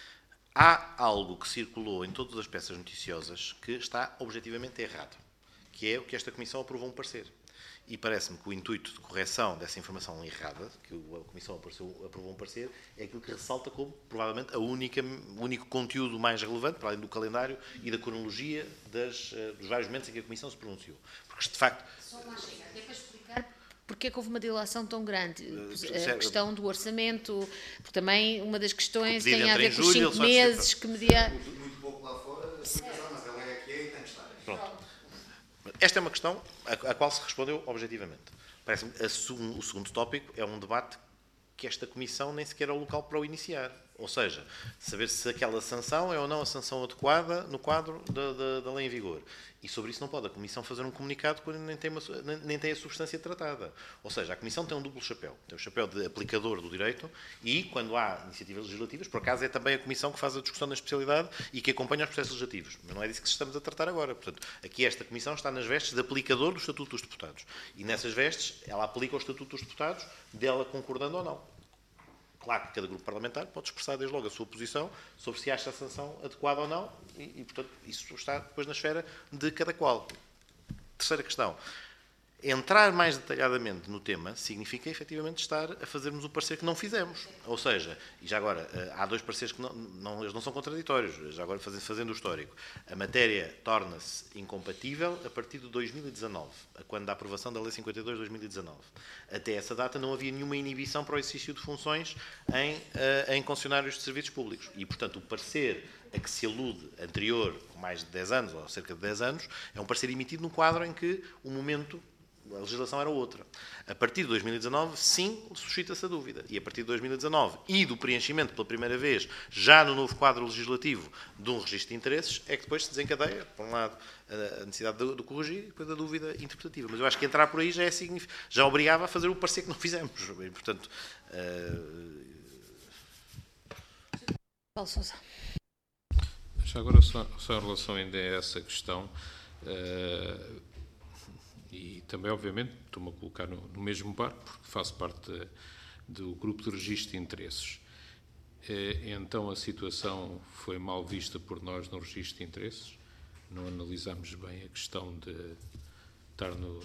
Há algo que circulou em todas as peças noticiosas que está objetivamente errado, que é o que esta Comissão aprovou um parecer. E parece-me que o intuito de correção dessa informação errada, que a Comissão aprovou um parecer, é aquilo que ressalta como, provavelmente, o único conteúdo mais relevante, para além do calendário e da cronologia dos vários momentos em que a Comissão se pronunciou. Porque, de facto... Só lá chega, é para explicar porque é que houve uma dilação tão grande. A questão do orçamento, porque também uma das questões tem a ver com os 5 meses que media... Muito pouco lá fora, mas ela é que é e tem de estar. Pronto. Esta é uma questão a qual se respondeu objetivamente. Parece-me o segundo tópico é um debate que esta Comissão nem sequer é o local para o iniciar. Ou seja, saber se aquela sanção é ou não a sanção adequada no quadro da lei em vigor. E sobre isso não pode a Comissão fazer um comunicado quando nem tem a substância tratada. Ou seja, a Comissão tem um duplo chapéu. Tem o chapéu de aplicador do direito e, quando há iniciativas legislativas, por acaso é também a Comissão que faz a discussão da especialidade e que acompanha os processos legislativos. Mas não é disso que estamos a tratar agora. Portanto, aqui esta Comissão está nas vestes de aplicador do Estatuto dos Deputados. E nessas vestes, ela aplica o Estatuto dos Deputados, dela concordando ou não. Claro que cada grupo parlamentar pode expressar desde logo a sua posição sobre se acha a sanção adequada ou não e, portanto, isso está depois na esfera de cada qual. Terceira questão. Entrar mais detalhadamente no tema significa, efetivamente, estar a fazermos o parecer que não fizemos. Ou seja, e já agora, há 2 pareceres que eles não são contraditórios, já agora fazendo o histórico. A matéria torna-se incompatível a partir de 2019, quando da aprovação da Lei 52 de 2019. Até essa data não havia nenhuma inibição para o exercício de funções em concessionários de serviços públicos. E, portanto, o parecer a que se alude anterior, com mais de 10 anos, ou cerca de 10 anos, é um parecer emitido num quadro em que o momento... A legislação era outra. A partir de 2019, sim, suscita-se a dúvida. E a partir de 2019 e do preenchimento pela primeira vez, já no novo quadro legislativo, de um registro de interesses, é que depois se desencadeia, por um lado, a necessidade de corrigir e depois a dúvida interpretativa. Mas eu acho que entrar por aí já obrigava a fazer o parecer que não fizemos. E, portanto... Paulo Sousa. Já agora, só em relação ainda a essa questão... E também, obviamente, estou-me a colocar no mesmo barco, porque faço parte do grupo de registro de interesses. Então, a situação foi mal vista por nós no registro de interesses. Não analisámos bem a questão de estar no...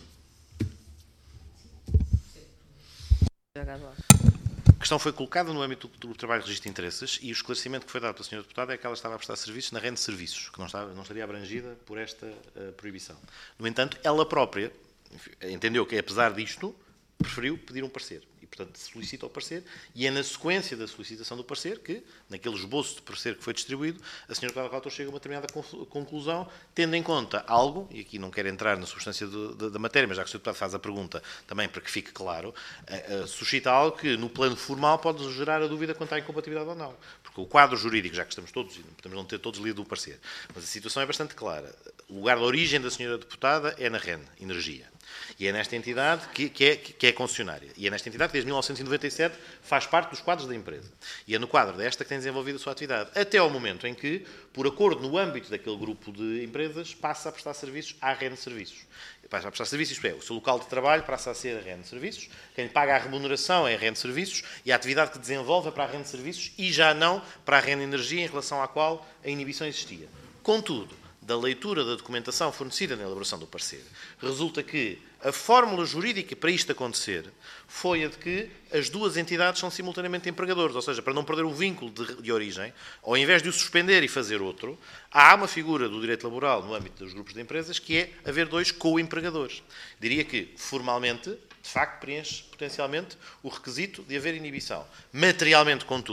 A questão foi colocada no âmbito do trabalho de registro de interesses e o esclarecimento que foi dado pela Sra. Deputada é que ela estava a prestar serviços na REN de serviços, que não estaria abrangida por esta proibição. No entanto, ela própria entendeu que, apesar disto, preferiu pedir um parecer. E, portanto, solicita o parecer e é na sequência da solicitação do parecer que, naquele esboço de parecer que foi distribuído, a Sra. Deputada Relator chega a uma determinada conclusão, tendo em conta algo, e aqui não quero entrar na substância da matéria, mas já que o Sr. Deputado faz a pergunta também para que fique claro, suscita algo que, no plano formal, pode gerar a dúvida quanto à incompatibilidade ou não. Porque o quadro jurídico, já que estamos não ter todos lido o parecer, mas a situação é bastante clara. O lugar de origem da Sra. Deputada é na REN, Energia. E é nesta entidade que é concessionária. E é nesta entidade que, desde 1997, faz parte dos quadros da empresa. E é no quadro desta que tem desenvolvido a sua atividade. Até ao momento em que, por acordo no âmbito daquele grupo de empresas, passa a prestar serviços à REN Serviços. Passa a prestar serviços, isto é, o seu local de trabalho passa a ser a REN Serviços, quem lhe paga a remuneração é a REN Serviços e a atividade que desenvolve é para a REN Serviços e já não para a REN Energia, em relação à qual a inibição existia. Contudo, da leitura da documentação fornecida na elaboração do parecer, resulta que a fórmula jurídica para isto acontecer foi a de que as 2 entidades são simultaneamente empregadores, ou seja, para não perder o vínculo de origem, ao invés de o suspender e fazer outro, há uma figura do direito laboral no âmbito dos grupos de empresas que é haver 2 co-empregadores. Diria que, formalmente, de facto, preenche potencialmente o requisito de haver inibição. Materialmente, contudo,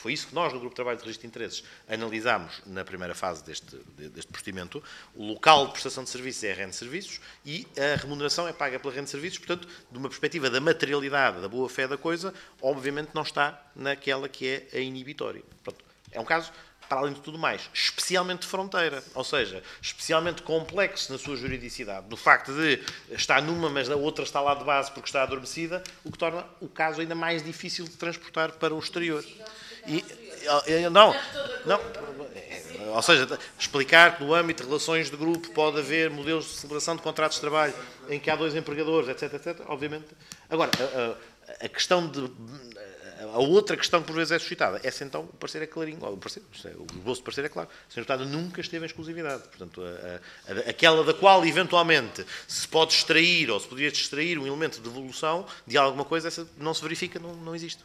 Foi isso que nós, no Grupo de Trabalho de Registro de Interesses, analisámos na primeira fase deste procedimento. O local de prestação de serviços é a renda de serviços e a remuneração é paga pela renda de serviços. Portanto, de uma perspectiva da materialidade, da boa-fé da coisa, obviamente não está naquela que é a inibitória. Pronto, é um caso, para além de tudo mais, especialmente de fronteira, ou seja, especialmente complexo na sua juridicidade, no facto de estar numa, mas a outra está lá de base porque está adormecida, o que torna o caso ainda mais difícil de transportar para o exterior. Não, ou seja, explicar que no âmbito de relações de grupo pode haver modelos de celebração de contratos de trabalho em que há 2 empregadores, etc, etc, obviamente. Agora, a questão de... A outra questão que por vezes é suscitada, essa então, o parecer é clarinho, o bolso de parecer é claro. A senhora deputada nunca esteve em exclusividade. Portanto, aquela da qual, eventualmente, se pode extrair ou se poderia extrair um elemento de devolução de alguma coisa, essa não se verifica, não existe.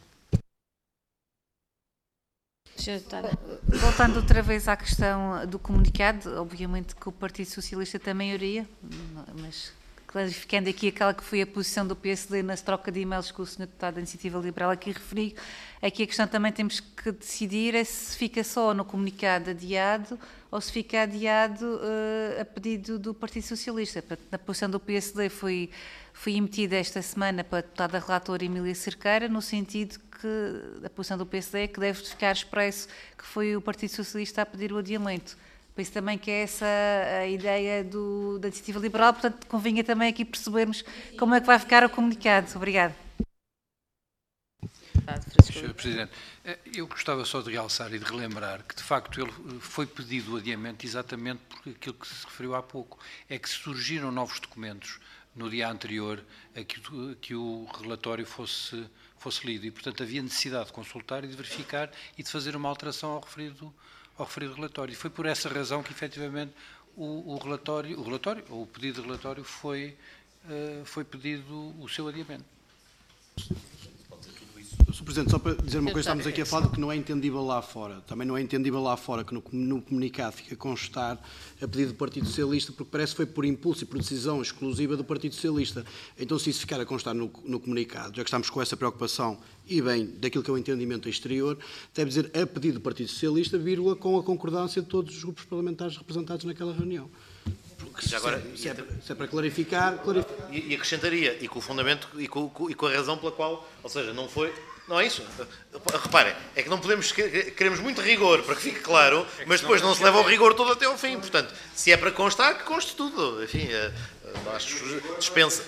Voltando outra vez à questão do comunicado, obviamente que o Partido Socialista tem maioria, mas clarificando aqui aquela que foi a posição do PSD na troca de e-mails com o Sr. Deputado da Iniciativa Liberal aqui referi, aqui a questão também temos que decidir é se fica só no comunicado adiado ou se fica adiado a pedido do Partido Socialista. A posição do PSD foi emitida esta semana para a deputada relatora Emília Cerqueira, no sentido que a posição do PSD é que deve ficar expresso que foi o Partido Socialista a pedir o adiamento. Por isso também que é essa a ideia da Iniciativa Liberal, portanto convinha também aqui percebermos como é que vai ficar o comunicado. Obrigada. Sr. Presidente, eu gostava só de realçar e de relembrar que, de facto, ele foi pedido o adiamento exatamente por aquilo que se referiu há pouco, é que surgiram novos documentos no dia anterior a que o relatório fosse lido e, portanto, havia necessidade de consultar e de verificar e de fazer uma alteração ao referido relatório. E foi por essa razão que, efetivamente, o pedido de relatório foi pedido o seu adiamento. Sr. Presidente, só para dizer uma coisa, estamos aqui a falar do que não é entendível lá fora. Também não é entendível lá fora que no comunicado fica a constar a pedido do Partido Socialista, porque parece que foi por impulso e por decisão exclusiva do Partido Socialista. Então, se isso ficar a constar no comunicado, já que estamos com essa preocupação e bem daquilo que é o entendimento exterior, deve dizer a pedido do Partido Socialista, vírgula, com a concordância de todos os grupos parlamentares representados naquela reunião. Porque Agora, se é para clarificar... E acrescentaria, e com o fundamento, e com a razão pela qual, ou seja, não é isso? Reparem, é que não podemos, queremos muito rigor, para que fique claro, mas depois não se leva o rigor todo até ao fim. Portanto, se é para constar, que conste tudo. Enfim, acho que dispensa.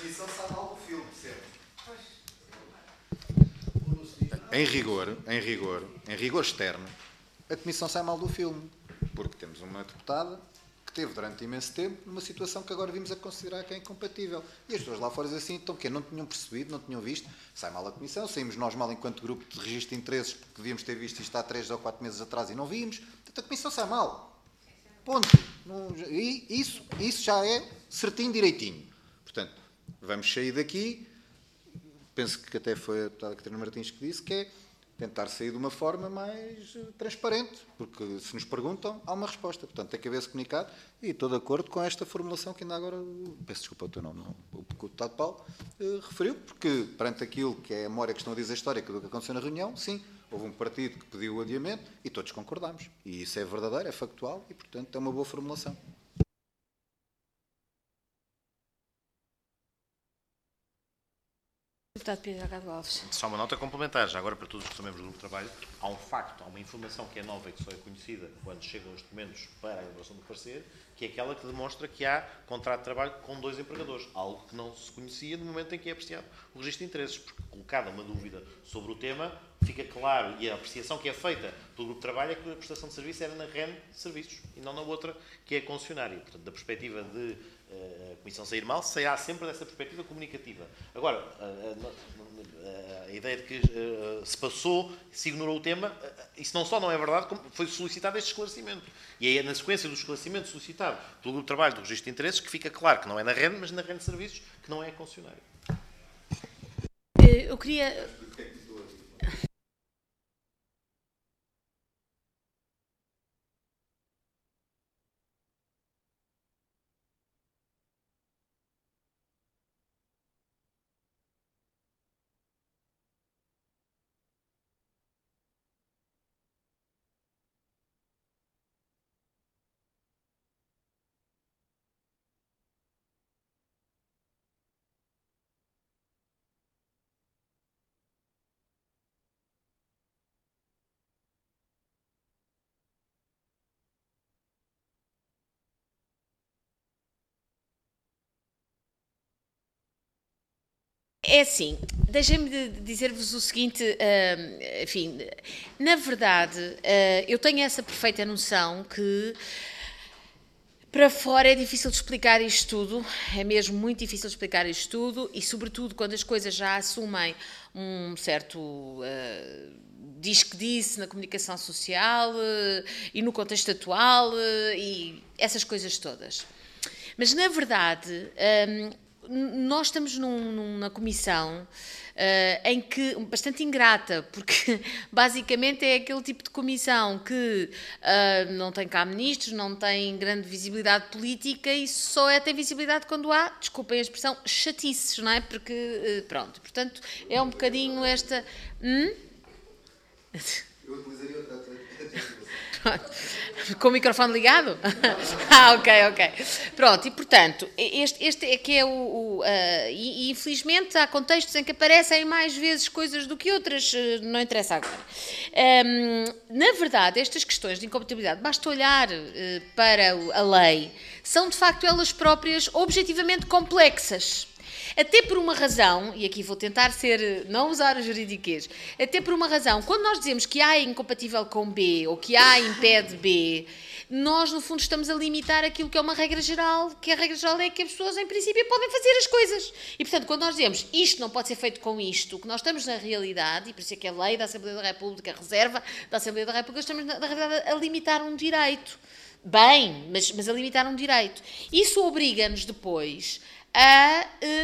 Em rigor externo, a Comissão sai mal do filme, porque temos uma deputada que teve durante imenso tempo numa situação que agora vimos a considerar que é incompatível. E as pessoas lá fora dizem assim, então que não tinham percebido, não tinham visto, sai mal a Comissão, saímos nós mal enquanto grupo de registro de interesses, porque devíamos ter visto isto há 3 ou 4 meses atrás e não vimos, portanto a Comissão sai mal. Ponto. E isso já é certinho, direitinho. Portanto, vamos sair daqui, penso que até foi a deputada Catarina Martins que disse, que é tentar sair de uma forma mais transparente, porque se nos perguntam, há uma resposta. Portanto, tem que haver esse comunicado e estou de acordo com esta formulação que ainda agora, peço desculpa o teu nome, o deputado Paulo referiu, porque perante aquilo que é a memória que estão a dizer histórica do que aconteceu na reunião, sim, houve um partido que pediu o adiamento e todos concordamos. E isso é verdadeiro, é factual e, portanto, é uma boa formulação. Deputado Pedro Delgado Alves. Só uma nota complementar, já agora para todos os que são membros do Grupo de Trabalho, há um facto, há uma informação que é nova e que só é conhecida quando chegam os documentos para a elaboração do parecer, que é aquela que demonstra que há contrato de trabalho com 2 empregadores, algo que não se conhecia no momento em que é apreciado o registro de interesses, porque colocada uma dúvida sobre o tema, fica claro, e a apreciação que é feita pelo Grupo de Trabalho é que a prestação de serviço era na REN de serviços e não na outra, que é a concessionária. Portanto, da perspectiva de a Comissão sair mal, sairá sempre dessa perspectiva comunicativa. Agora, a ideia de que se passou, se ignorou o tema, isso não só não é verdade, como foi solicitado este esclarecimento. E é na sequência do esclarecimento solicitado pelo Grupo de Trabalho do Registro de Interesses que fica claro que não é na REN, mas na REN de Serviços, que não é a concessionária. Eu queria... É assim, deixem-me dizer-vos o seguinte, enfim, na verdade, eu tenho essa perfeita noção que para fora é difícil de explicar isto tudo, é mesmo muito difícil de explicar isto tudo, e sobretudo quando as coisas já assumem um certo diz que disse na comunicação social e no contexto atual e essas coisas todas. Mas, na verdade, nós estamos numa comissão em que, bastante ingrata, porque basicamente é aquele tipo de comissão que não tem cá ministros, não tem grande visibilidade política e só tem visibilidade quando há, desculpem a expressão, chatices, não é? Porque, pronto, portanto, é um bocadinho esta... Eu utilizaria outra. Com o microfone ligado? Ok. Pronto, e portanto, este é que é e infelizmente há contextos em que aparecem mais vezes coisas do que outras, não interessa agora. Na verdade, estas questões de incompatibilidade, basta olhar para a lei, são de facto elas próprias objetivamente complexas. Até por uma razão, e aqui vou tentar não usar o juridiquês, até por uma razão, quando nós dizemos que A é incompatível com B, ou que A impede B, nós no fundo estamos a limitar aquilo que é uma regra geral, que a regra geral é que as pessoas em princípio podem fazer as coisas. E portanto, quando nós dizemos isto não pode ser feito com isto, o que nós estamos na realidade, e por isso é que a lei da Assembleia da República, a reserva da Assembleia da República, estamos na realidade a limitar um direito. Bem, mas a limitar um direito. Isso obriga-nos depois a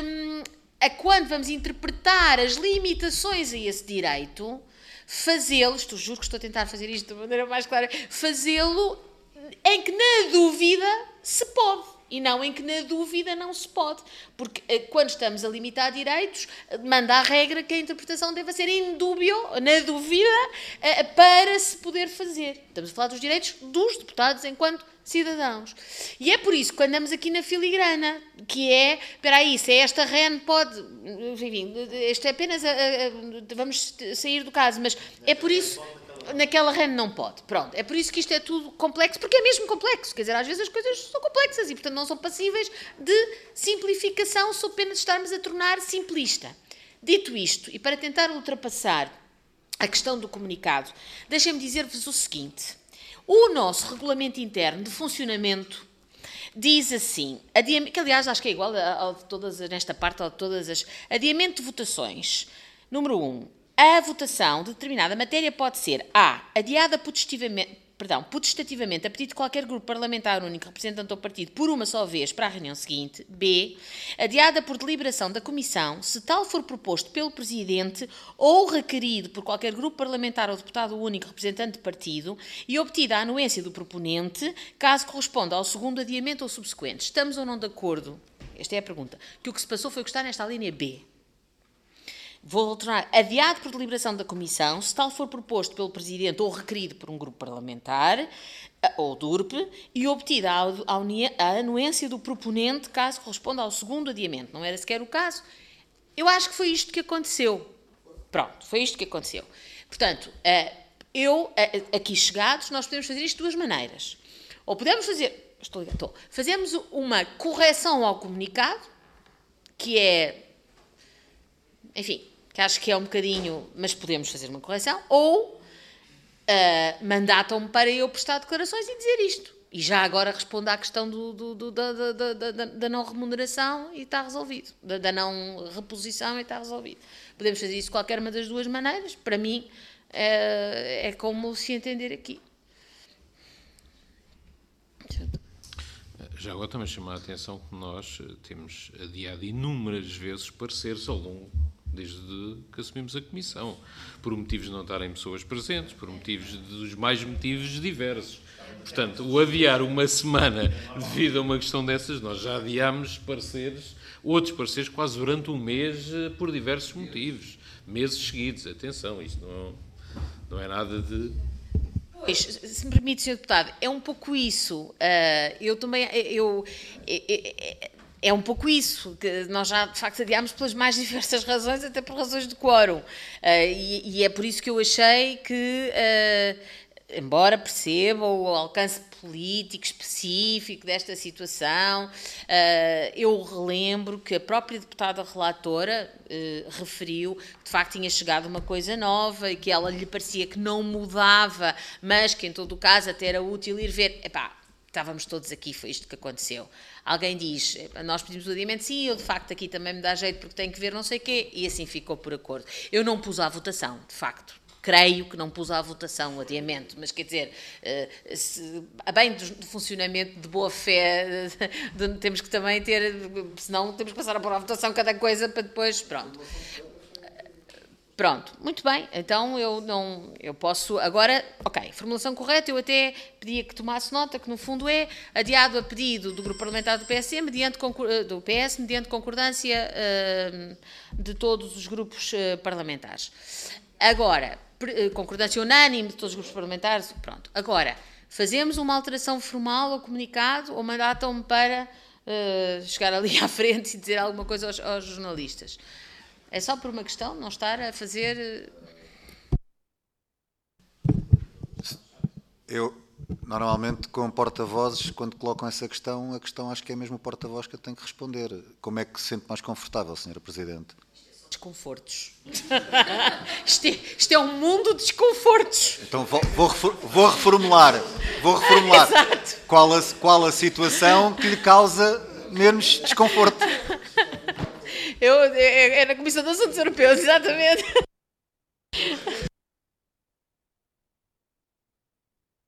quando vamos interpretar as limitações a esse direito, fazê-lo, juro que estou a tentar fazer isto de maneira mais clara, fazê-lo em que na dúvida se pode e não em que na dúvida não se pode, porque quando estamos a limitar direitos, manda a regra que a interpretação deve ser in dubio, na dúvida, para se poder fazer. Estamos a falar dos direitos dos deputados enquanto cidadãos. E é por isso que andamos aqui na filigrana, que é, espera aí, se esta REN pode, enfim, isto é apenas, vamos sair do caso, mas é por isso, naquela REN não pode, pronto, é por isso que isto é tudo complexo, porque é mesmo complexo, quer dizer, às vezes as coisas são complexas e, portanto, não são passíveis de simplificação, só apenas estarmos a tornar simplista. Dito isto, e para tentar ultrapassar a questão do comunicado, deixem-me dizer-vos o seguinte: o nosso regulamento interno de funcionamento diz assim, que aliás acho que é igual ao de todas, nesta parte, ao de todas as... Adiamento de votações. Número 1. A votação de determinada matéria pode ser A. Adiada potestativamente a pedido de qualquer grupo parlamentar único representante ao partido por uma só vez para a reunião seguinte. B. Adiada por deliberação da Comissão, se tal for proposto pelo Presidente ou requerido por qualquer grupo parlamentar ou deputado único representante de partido e obtida a anuência do proponente, caso corresponda ao segundo adiamento ou subsequente. Estamos ou não de acordo? Esta é a pergunta. Que o que se passou foi o que está nesta linha B. Vou alternar, adiado por deliberação da Comissão, se tal for proposto pelo Presidente ou requerido por um grupo parlamentar, ou DURP, e obtida a anuência do proponente, caso corresponda ao segundo adiamento. Não era sequer o caso. Eu acho que foi isto que aconteceu. Pronto, foi isto que aconteceu. Portanto, aqui chegados, nós podemos fazer isto de duas maneiras. Ou podemos fazer, fazemos uma correção ao comunicado, que é, enfim, que acho que é um bocadinho, mas podemos fazer uma correção, ou mandatam-me para eu prestar declarações e dizer isto. E já agora respondo à questão da não remuneração e está resolvido. Da não reposição e está resolvido. Podemos fazer isso de qualquer uma das duas maneiras. Para mim, é como se entender aqui. Já agora também chama a atenção que nós temos adiado inúmeras vezes pareceres ao longo, desde que assumimos a Comissão, por motivos de não estarem pessoas presentes, por motivos dos mais motivos diversos. Portanto, o adiar uma semana devido a uma questão dessas, nós já adiámos outros pareceres quase durante um mês por diversos motivos, meses seguidos. Atenção, isto não é nada de... Pois, se me permite, Sr. Deputado, é um pouco isso. É um pouco isso, que nós já, de facto, adiámos pelas mais diversas razões, até por razões de quórum. E é por isso que eu achei que embora perceba o alcance político específico desta situação, eu relembro que a própria deputada relatora referiu que de facto tinha chegado uma coisa nova e que ela lhe parecia que não mudava, mas que em todo o caso até era útil ir ver. Estávamos todos aqui, foi isto que aconteceu. Alguém diz, nós pedimos o adiamento, sim, eu de facto aqui também me dá jeito porque tenho que ver não sei o quê, e assim ficou por acordo. Eu não pus à votação, de facto. Creio que não pus à votação o adiamento, mas quer dizer, a bem do funcionamento de boa fé, temos que também ter, senão temos que passar a pôr à votação cada coisa para depois, pronto. Pronto, muito bem, então eu posso, agora, ok, formulação correta, eu até pedia que tomasse nota, que no fundo é adiado a pedido do Grupo Parlamentar do PSD, do PS, mediante concordância de todos os grupos parlamentares. Agora, concordância unânime de todos os grupos parlamentares, pronto. Agora, fazemos uma alteração formal ao comunicado ou mandatam-me para chegar ali à frente e dizer alguma coisa aos jornalistas? É só por uma questão, não estar a fazer... Eu, normalmente, com porta-vozes, quando colocam essa questão, a questão acho que é mesmo o porta-voz que eu tenho que responder. Como é que se sente mais confortável, Sra. Presidente? Desconfortos. Isto é um mundo de desconfortos. Então vou reformular. Exato. Qual a situação que lhe causa menos desconforto? É na Comissão de Assuntos Europeus, exatamente.